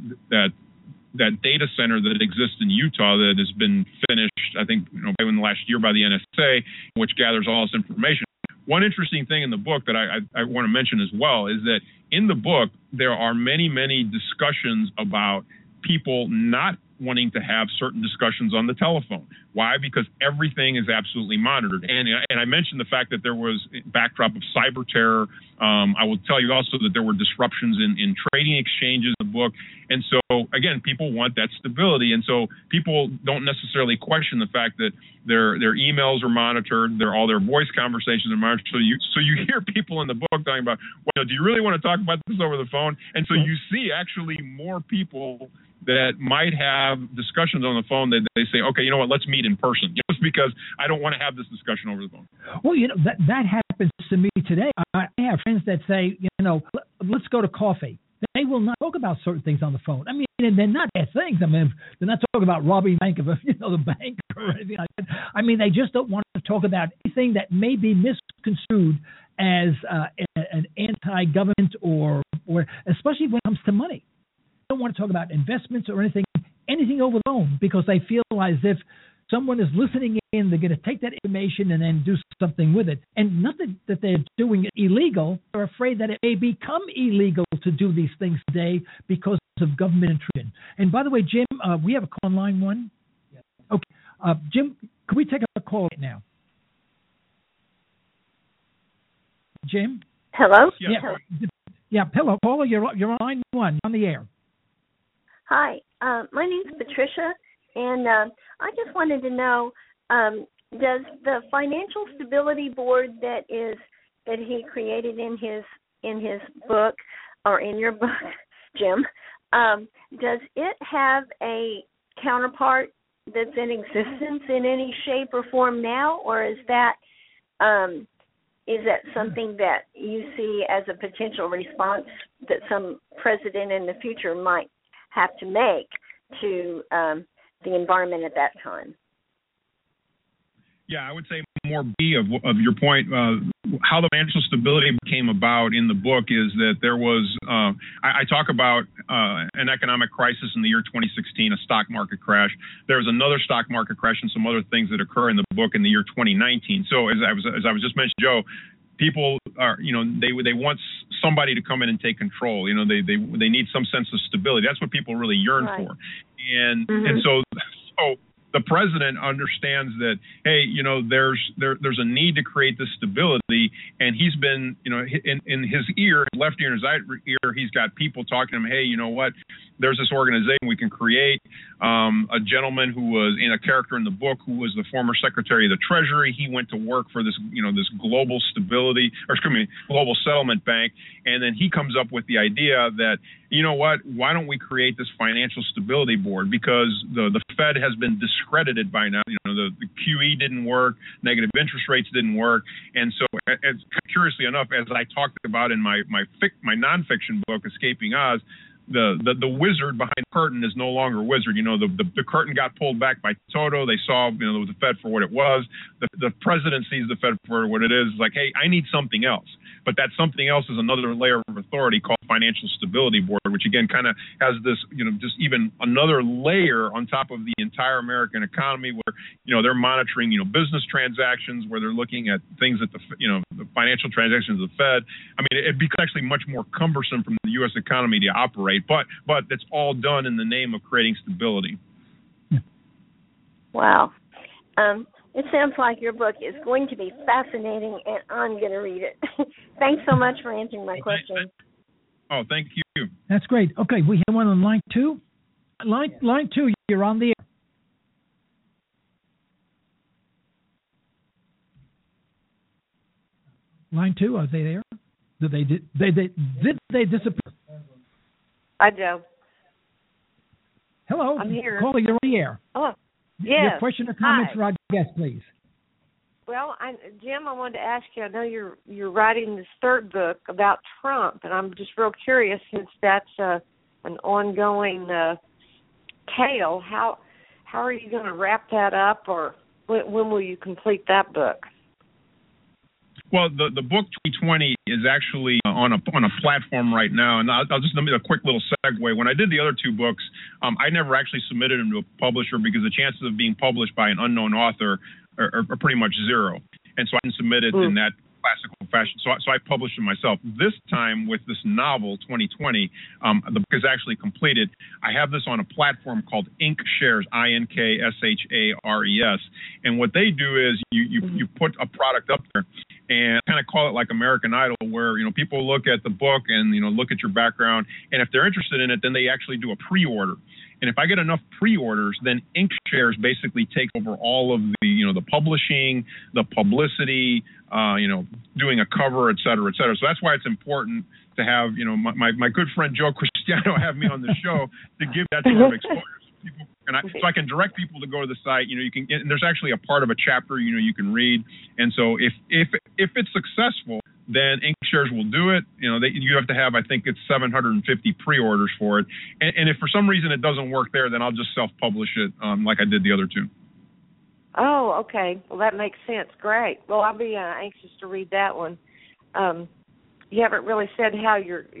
B: that data center that exists in Utah that has been finished, I think, in the last year by the NSA, which gathers all this information. One interesting thing in the book that I want to mention as well is that in the book, there are many, many discussions about people not wanting to have certain discussions on the telephone. Why? Because everything is absolutely monitored. And I mentioned the fact that there was a backdrop of cyber terror. I will tell you also that there were disruptions in trading exchanges in the book. And so, again, people want that stability. And so people don't necessarily question the fact that their emails are monitored, all their voice conversations are monitored. So you hear people in the book talking about, well, do you really want to talk about this over the phone? And so you see actually more people that might have discussions on the phone that they say, okay, you know what, let's meet in person, just because I don't want to have this discussion over the phone.
A: Well, that happens to me today. I have friends that say, let's go to coffee. They will not talk about certain things on the phone. I mean, and they're not bad things. I mean, they're not talking about robbing the bank the bank or anything like that. I mean, they just don't want to talk about anything that may be misconstrued as an anti-government or especially when it comes to money. They don't want to talk about investments or anything over the phone because they feel as if someone is listening in, they're going to take that information and then do something with it. And not that they're doing it illegal. They're afraid that it may become illegal to do these things today because of government intrusion. And by the way, Jim, we have a call on line one. Okay. Jim, can we take a call right now? Jim?
G: Hello?
A: Yeah, hello, caller. You're on line one, on the air.
G: Hi, my name's Patricia, and I just wanted to know, does the Financial Stability Board that he created in his book, or in your book, Jim, does it have a counterpart that's in existence in any shape or form now, or is that something that you see as a potential response that some president in the future might have to make to the environment at that time?
B: Yeah, I would say more B of your point. How the financial stability came about in the book is that there was, I talk about an economic crisis in the year 2016, a stock market crash. There was another stock market crash and some other things that occur in the book in the year 2019. So as I was just mentioning, Joe, people are, they want somebody to come in and take control. They need some sense of stability. That's what people really yearn for. And so the president understands that, hey, there's a need to create this stability, and he's been, in his ear, left ear and his right ear, he's got people talking to him, hey, you know what, there's this organization we can create. A gentleman who was in a character in the book who was the former Secretary of the Treasury. He went to work for this, this global global settlement bank. And then he comes up with the idea that, you know what, why don't we create this financial stability board? Because the Fed has been discredited by now. The QE didn't work, negative interest rates didn't work. And so, curiously enough, as I talked about in my nonfiction book, Escaping Oz, the wizard behind the curtain is no longer a wizard. The curtain got pulled back by Toto. They saw the Fed for what it was. The president sees the Fed for what it is. Like, hey, I need something else. But that something else is another layer of authority called Financial Stability Board, which again kind of has this, just even another layer on top of the entire American economy, where they're monitoring business transactions, where they're looking at things that the financial transactions of the Fed. I mean, it becomes actually much more cumbersome from the U.S. economy to operate, but it's all done in the name of creating stability.
G: Wow. It sounds like your book is going to be fascinating, and I'm going to read it. Thanks so much for answering my question.
B: Oh, thank you.
A: That's great. Okay, we have one on line 2. Line 2, you're on the air. Line 2, are they there? Did they disappear?
H: Hi, Joe.
A: Hello.
H: I'm here.
A: Calling, you're on the air.
H: Oh, yes.
A: Your question or comment for our guest, please.
H: Well, Jim, I wanted to ask you, I know you're writing this third book about Trump, and I'm just real curious, since that's an ongoing tale, how are you going to wrap that up, or when will you complete that book?
B: Well, the book 2020 is actually on a platform right now, and I'll just let me a quick little segue. When I did the other 2 books, I never actually submitted them to a publisher because the chances of being published by an unknown author are pretty much zero, and so I didn't submit it in that classical fashion. So I published it myself. This time with this novel 2020, the book is actually completed. I have this on a platform called InkShares, INKSHARES, and what they do is you put a product up there and kind of call it like American Idol, where people look at the book and look at your background, and if they're interested in it, then they actually do a pre-order. And if I get enough pre-orders, then InkShares basically takes over all of the the publishing, the publicity, doing a cover, et cetera, et cetera. So that's why it's important to have my good friend Joe Cristiano have me on the show to give that sort of exposure. So I can direct people to go to the site. You can, and there's actually a part of a chapter you can read. And so if it's successful, then InkShares will do it. You have to have, I think it's 750 pre-orders for it. And if for some reason it doesn't work there, then I'll just self-publish it like I did the other 2.
H: Oh, okay. Well, that makes sense. Great. Well, I'll be anxious to read that one. You haven't really said how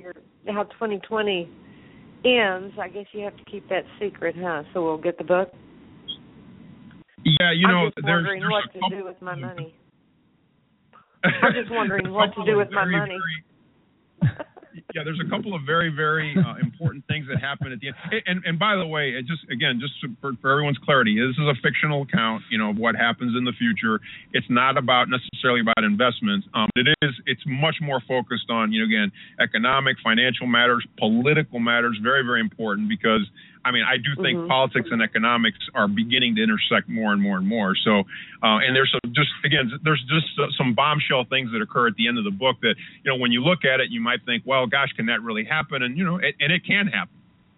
H: 2020 ends. I guess you have to keep that secret, huh? So we'll get the book.
B: Yeah,
H: I'm just wondering what to do with my money. I'm just wondering what to do with my money.
B: Yeah, there's a couple of very, very important things that happen at the end. And by the way, just for everyone's clarity, this is a fictional account, of what happens in the future. It's not necessarily about investments. It's much more focused on, again, economic, financial matters, political matters, very, very important, because I do think politics and economics are beginning to intersect more and more and more. So, and there's just some bombshell things that occur at the end of the book that, when you look at it, you might think, well, gosh, can that really happen? And, and it can happen.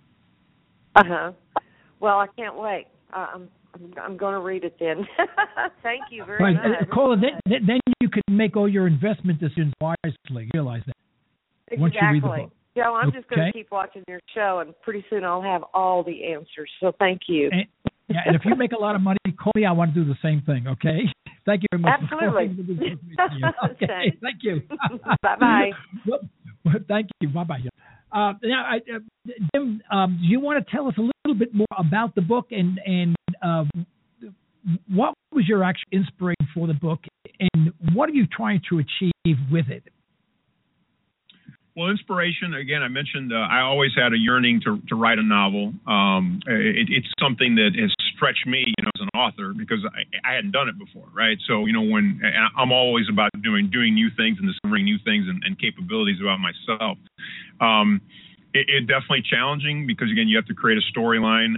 H: Well, I can't wait. I'm going to read it then. Thank you very much.
A: Cole, then you can make all your investment decisions wisely. Realize that.
H: Exactly.
A: Once you read the book.
H: Joe, I'm just going to keep watching your show, and pretty soon I'll have all the answers. So thank you.
A: And if you make a lot of money, call me. I want to do the same thing, okay? Thank you very much.
H: Absolutely.
A: Okay, thank you.
H: Bye-bye.
A: Thank you. Bye-bye. Now, Jim, do you want to tell us a little bit more about the book and what was your actual inspiration for the book, and what are you trying to achieve with it?
B: Well, inspiration, again, I mentioned I always had a yearning to write a novel. It's something that has stretched me, as an author, because I hadn't done it before, right? So, when I'm always about doing new things and discovering new things and capabilities about myself. It definitely challenging because, again, you have to create a storyline.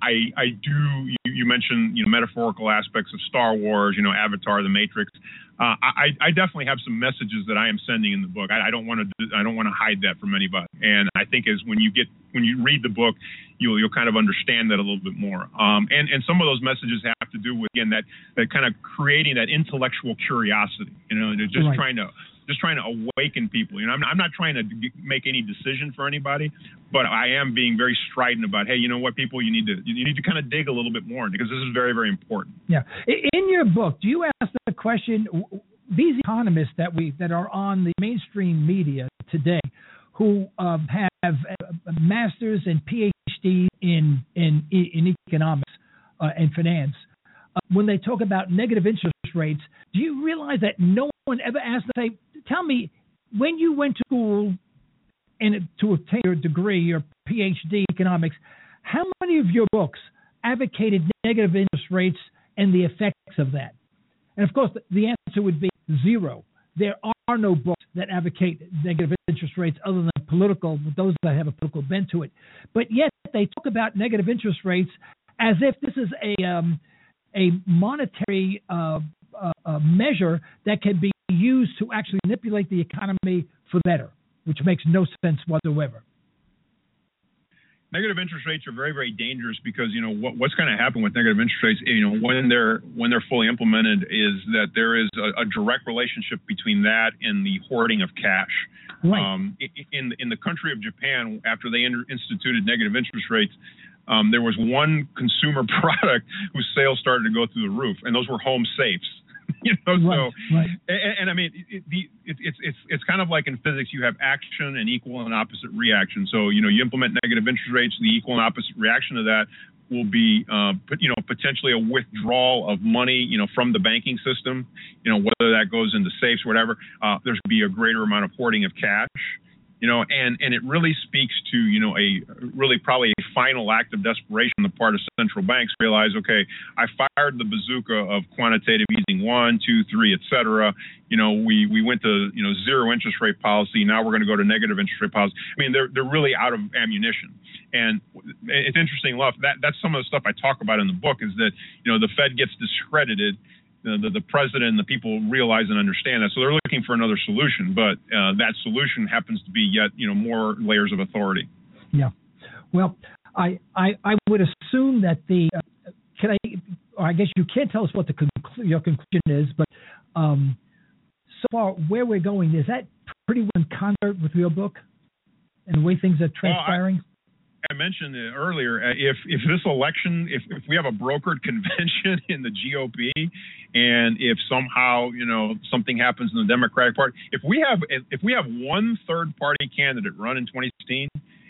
B: You mentioned, metaphorical aspects of Star Wars, Avatar, The Matrix. I definitely have some messages that I am sending in the book. I don't want to hide that from anybody. And I think when you read the book, you'll kind of understand that a little bit more. And some of those messages have to do with, again, that kind of creating that intellectual curiosity. Just
A: right.
B: trying to awaken people. I'm not trying to make any decision for anybody, but I am being very strident about, hey, you know what, people, you need to kind of dig a little bit more, because this is very, very important.
A: Yeah. In your book, do you ask the question, these economists that are on the mainstream media today, who have masters and PhDs in economics and finance, when they talk about negative interest rates, do you realize that no one ever asked them, say, tell me, when you went to school and to obtain your degree, your PhD in economics, how many of your books advocated negative interest rates and the effects of that? And of course, the answer would be zero. There are no books that advocate negative interest rates other than those that have a political bent to it. But yet they talk about negative interest rates as if this is a monetary measure that can be used to actually manipulate the economy for better, which makes no sense whatsoever.
B: Negative interest rates are very, very dangerous because, what's going to happen with negative interest rates, when they're fully implemented, is that there is a direct relationship between that and the hoarding of cash.
A: Right.
B: In the country of Japan, after they instituted negative interest rates, there was one consumer product whose sales started to go through the roof, and those were home safes.
A: Right.
B: And I mean, it's kind of like in physics, you have action and equal and opposite reaction. So, you implement negative interest rates, the equal and opposite reaction to that will be, potentially a withdrawal of money, from the banking system, whether that goes into safes or whatever. There's going to be a greater amount of hoarding of cash. And it really speaks to, probably a final act of desperation on the part of central banks. Realize, okay, I fired the bazooka of quantitative easing 1, 2, 3, et cetera. We went to, zero interest rate policy. Now we're going to go to negative interest rate policy. I mean, they're really out of ammunition. And it's interesting enough, that's some of the stuff I talk about in the book, is that, the Fed gets discredited. The president and the people realize and understand that. So they're looking for another solution, but that solution happens to be yet, more layers of authority.
A: Yeah. Well, I would assume that I guess you can't tell us what your conclusion is, but so far where we're going, is that pretty well in concert with your book and the way things are transpiring?
B: I mentioned it earlier, if this election, if we have a brokered convention in the GOP, and if somehow, something happens in the Democratic Party, if we have one third party candidate run in 2016,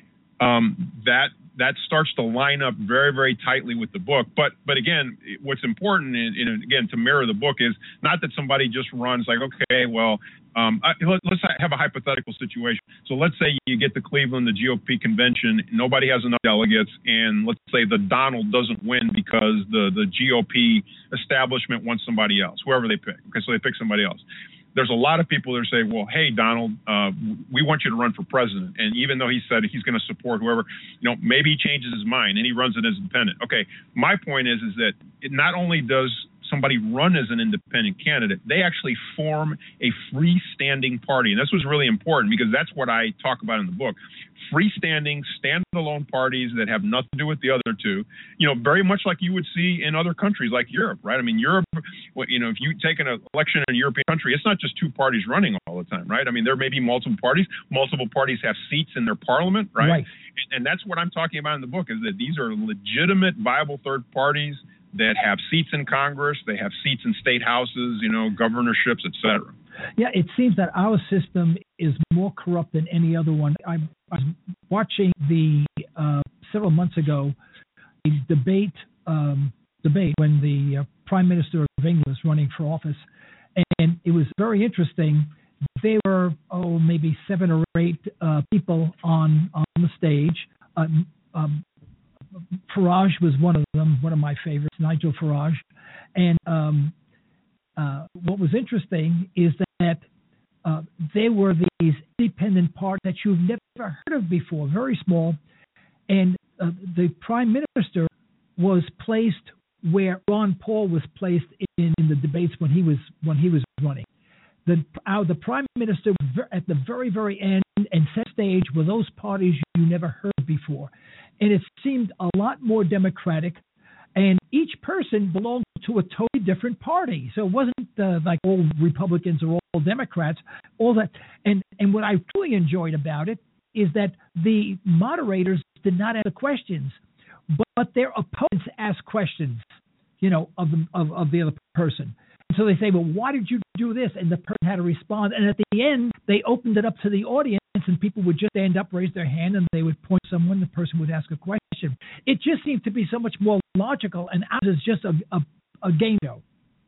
B: that starts to line up very, very tightly with the book. But again, what's important, and again, to mirror the book, is not that somebody just runs like, okay, well, let's have a hypothetical situation. So let's say you get to Cleveland, the GOP convention, nobody has enough delegates, and let's say the Donald doesn't win because the GOP establishment wants somebody else, whoever they pick. Okay, so they pick somebody else. There's a lot of people that say, well, hey, Donald, we want you to run for president. And even though he said he's going to support whoever, maybe he changes his mind and he runs it as independent. Okay, my point is that not only does somebody run as an independent candidate, they actually form a freestanding party. And this was really important because that's what I talk about in the book. Freestanding, standalone parties that have nothing to do with the other two, very much like you would see in other countries like Europe, right? I mean, Europe, if you take an election in a European country, it's not just two parties running all the time, right? I mean, there may be multiple parties. Multiple parties have seats in their parliament, right? And that's what I'm talking about in the book, is that these are legitimate, viable third parties that have seats in Congress, they have seats in state houses, governorships, et cetera.
A: Yeah, it seems that our system is more corrupt than any other one. I was watching several months ago a debate when the Prime Minister of England was running for office, and it was very interesting. There were maybe 7 or 8 people on the stage. Farage was one of them, one of my favorites, Nigel Farage. And what was interesting is that there were these independent parties that you've never heard of before, very small, and the prime minister was placed where Ron Paul was placed in the debates when he was running. The prime minister was at the very, very end and set stage with those parties you never heard before, and it seemed a lot more democratic. And each person belonged to a totally different party, so it wasn't like all Republicans or all Democrats. All that, and what I truly enjoyed about it is that the moderators did not ask the questions, but their opponents asked questions, of the other person. And so they say, well, why did you do this? And the person had to respond. And at the end, they opened it up to the audience, and people would just stand up, raise their hand, and they would point someone. The person would ask a question. It just seemed to be so much more logical, and ours is just a game show.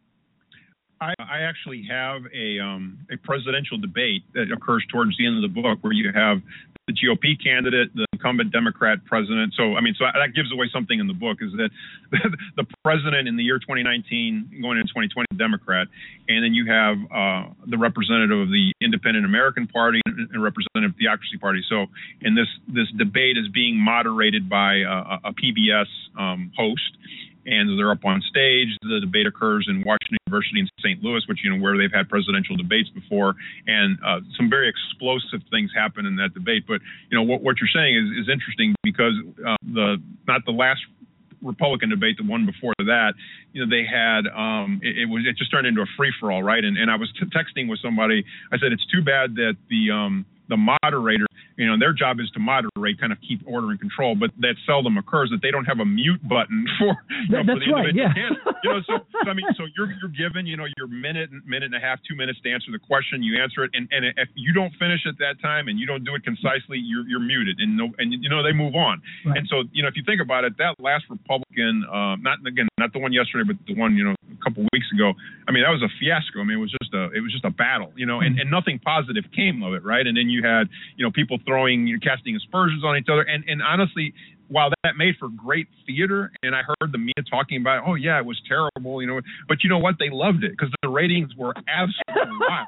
B: I actually have a presidential debate that occurs towards the end of the book where you have the GOP candidate, the incumbent Democrat president. So that gives away something in the book, is that the president in the year 2019 going into 2020, Democrat, and then you have the representative of the Independent American Party and representative of the Theocracy Party. So, and this debate is being moderated by a PBS host. And they're up on stage. The debate occurs in Washington University in St. Louis, which, where they've had presidential debates before. And some very explosive things happen in that debate. But, what you're saying is interesting, because not the last Republican debate, the one before that, they had it just turned into a free-for-all, right? And I was texting with somebody. I said, it's too bad that the moderator, their job is to moderate, kind of keep order and control, but that seldom occurs, that they don't have a mute button for,
A: that's
B: for the
A: right,
B: individual candidate. So you're given, your minute and a half, 2 minutes to answer the question. You answer it, and if you don't finish at that time and you don't do it concisely, you're muted, and they move on. Right. And so, if you think about it, that last Republican, not the one yesterday, but the one, a couple weeks ago, that was a fiasco. It was just a battle, and nothing positive came of it, right? And then you had, people casting aspersions on each other. And honestly, while that made for great theater, and I heard the media talking about, oh yeah, it was terrible, but you know what? They loved it because the ratings were absolutely wild.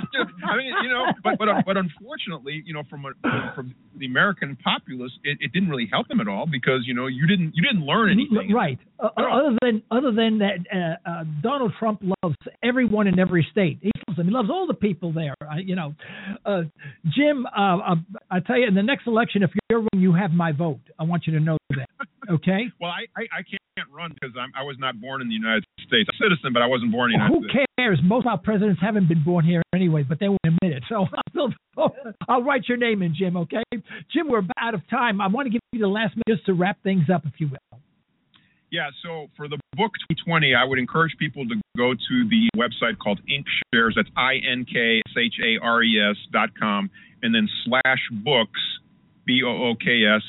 B: But unfortunately, from the American populace, it didn't really help them at all, because you didn't learn anything.
A: Right. Other than that, Donald Trump loves everyone in every state. He loves them. He loves all the people there. Jim, I tell you, in the next election, if you're running, you have my vote. I want you to know that. Okay.
B: Well, I can't run because I was not born in the United States. I'm a citizen, but I wasn't born in the United States.
A: Who cares? Most of our presidents haven't been born here anyway, but they won't admit it. So I'll write your name in, Jim. Okay. Jim, we're out of time. I want to give you the last minute just to wrap things up, if you will.
B: Yeah, so for the book 2020, I would encourage people to go to the website called InkShares. That's INKSHARES.com, and then /books, BOOKS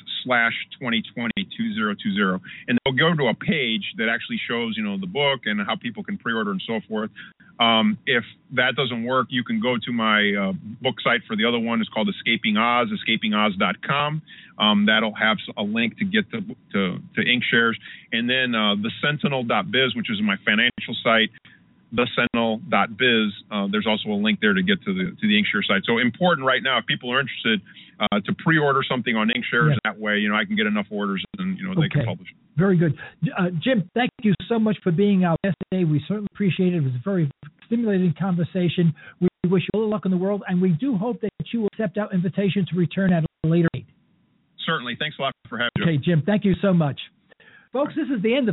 B: /2020 and they'll go to a page that actually shows the book and how people can pre-order and so forth. If that doesn't work, you can go to my book site for the other one. It's called Escaping Oz, escapingoz.com. That'll have a link to get to InkShares, and then the Sentinel.biz, which is my financial site. thesentinel.biz. There's also a link there to get to the InkShares site. So important right now, if people are interested, to pre-order something on InkShares. Yes. That way, I can get enough orders and they can publish it.
A: Very good. Jim, thank you so much for being our guest today. We certainly appreciate it. It was a very stimulating conversation. We wish you all the luck in the world, and we do hope that you will accept our invitation to return at a later date.
B: Certainly. Thanks a lot for having me.
A: Okay, Jim, thank you so much. Folks, this is the end of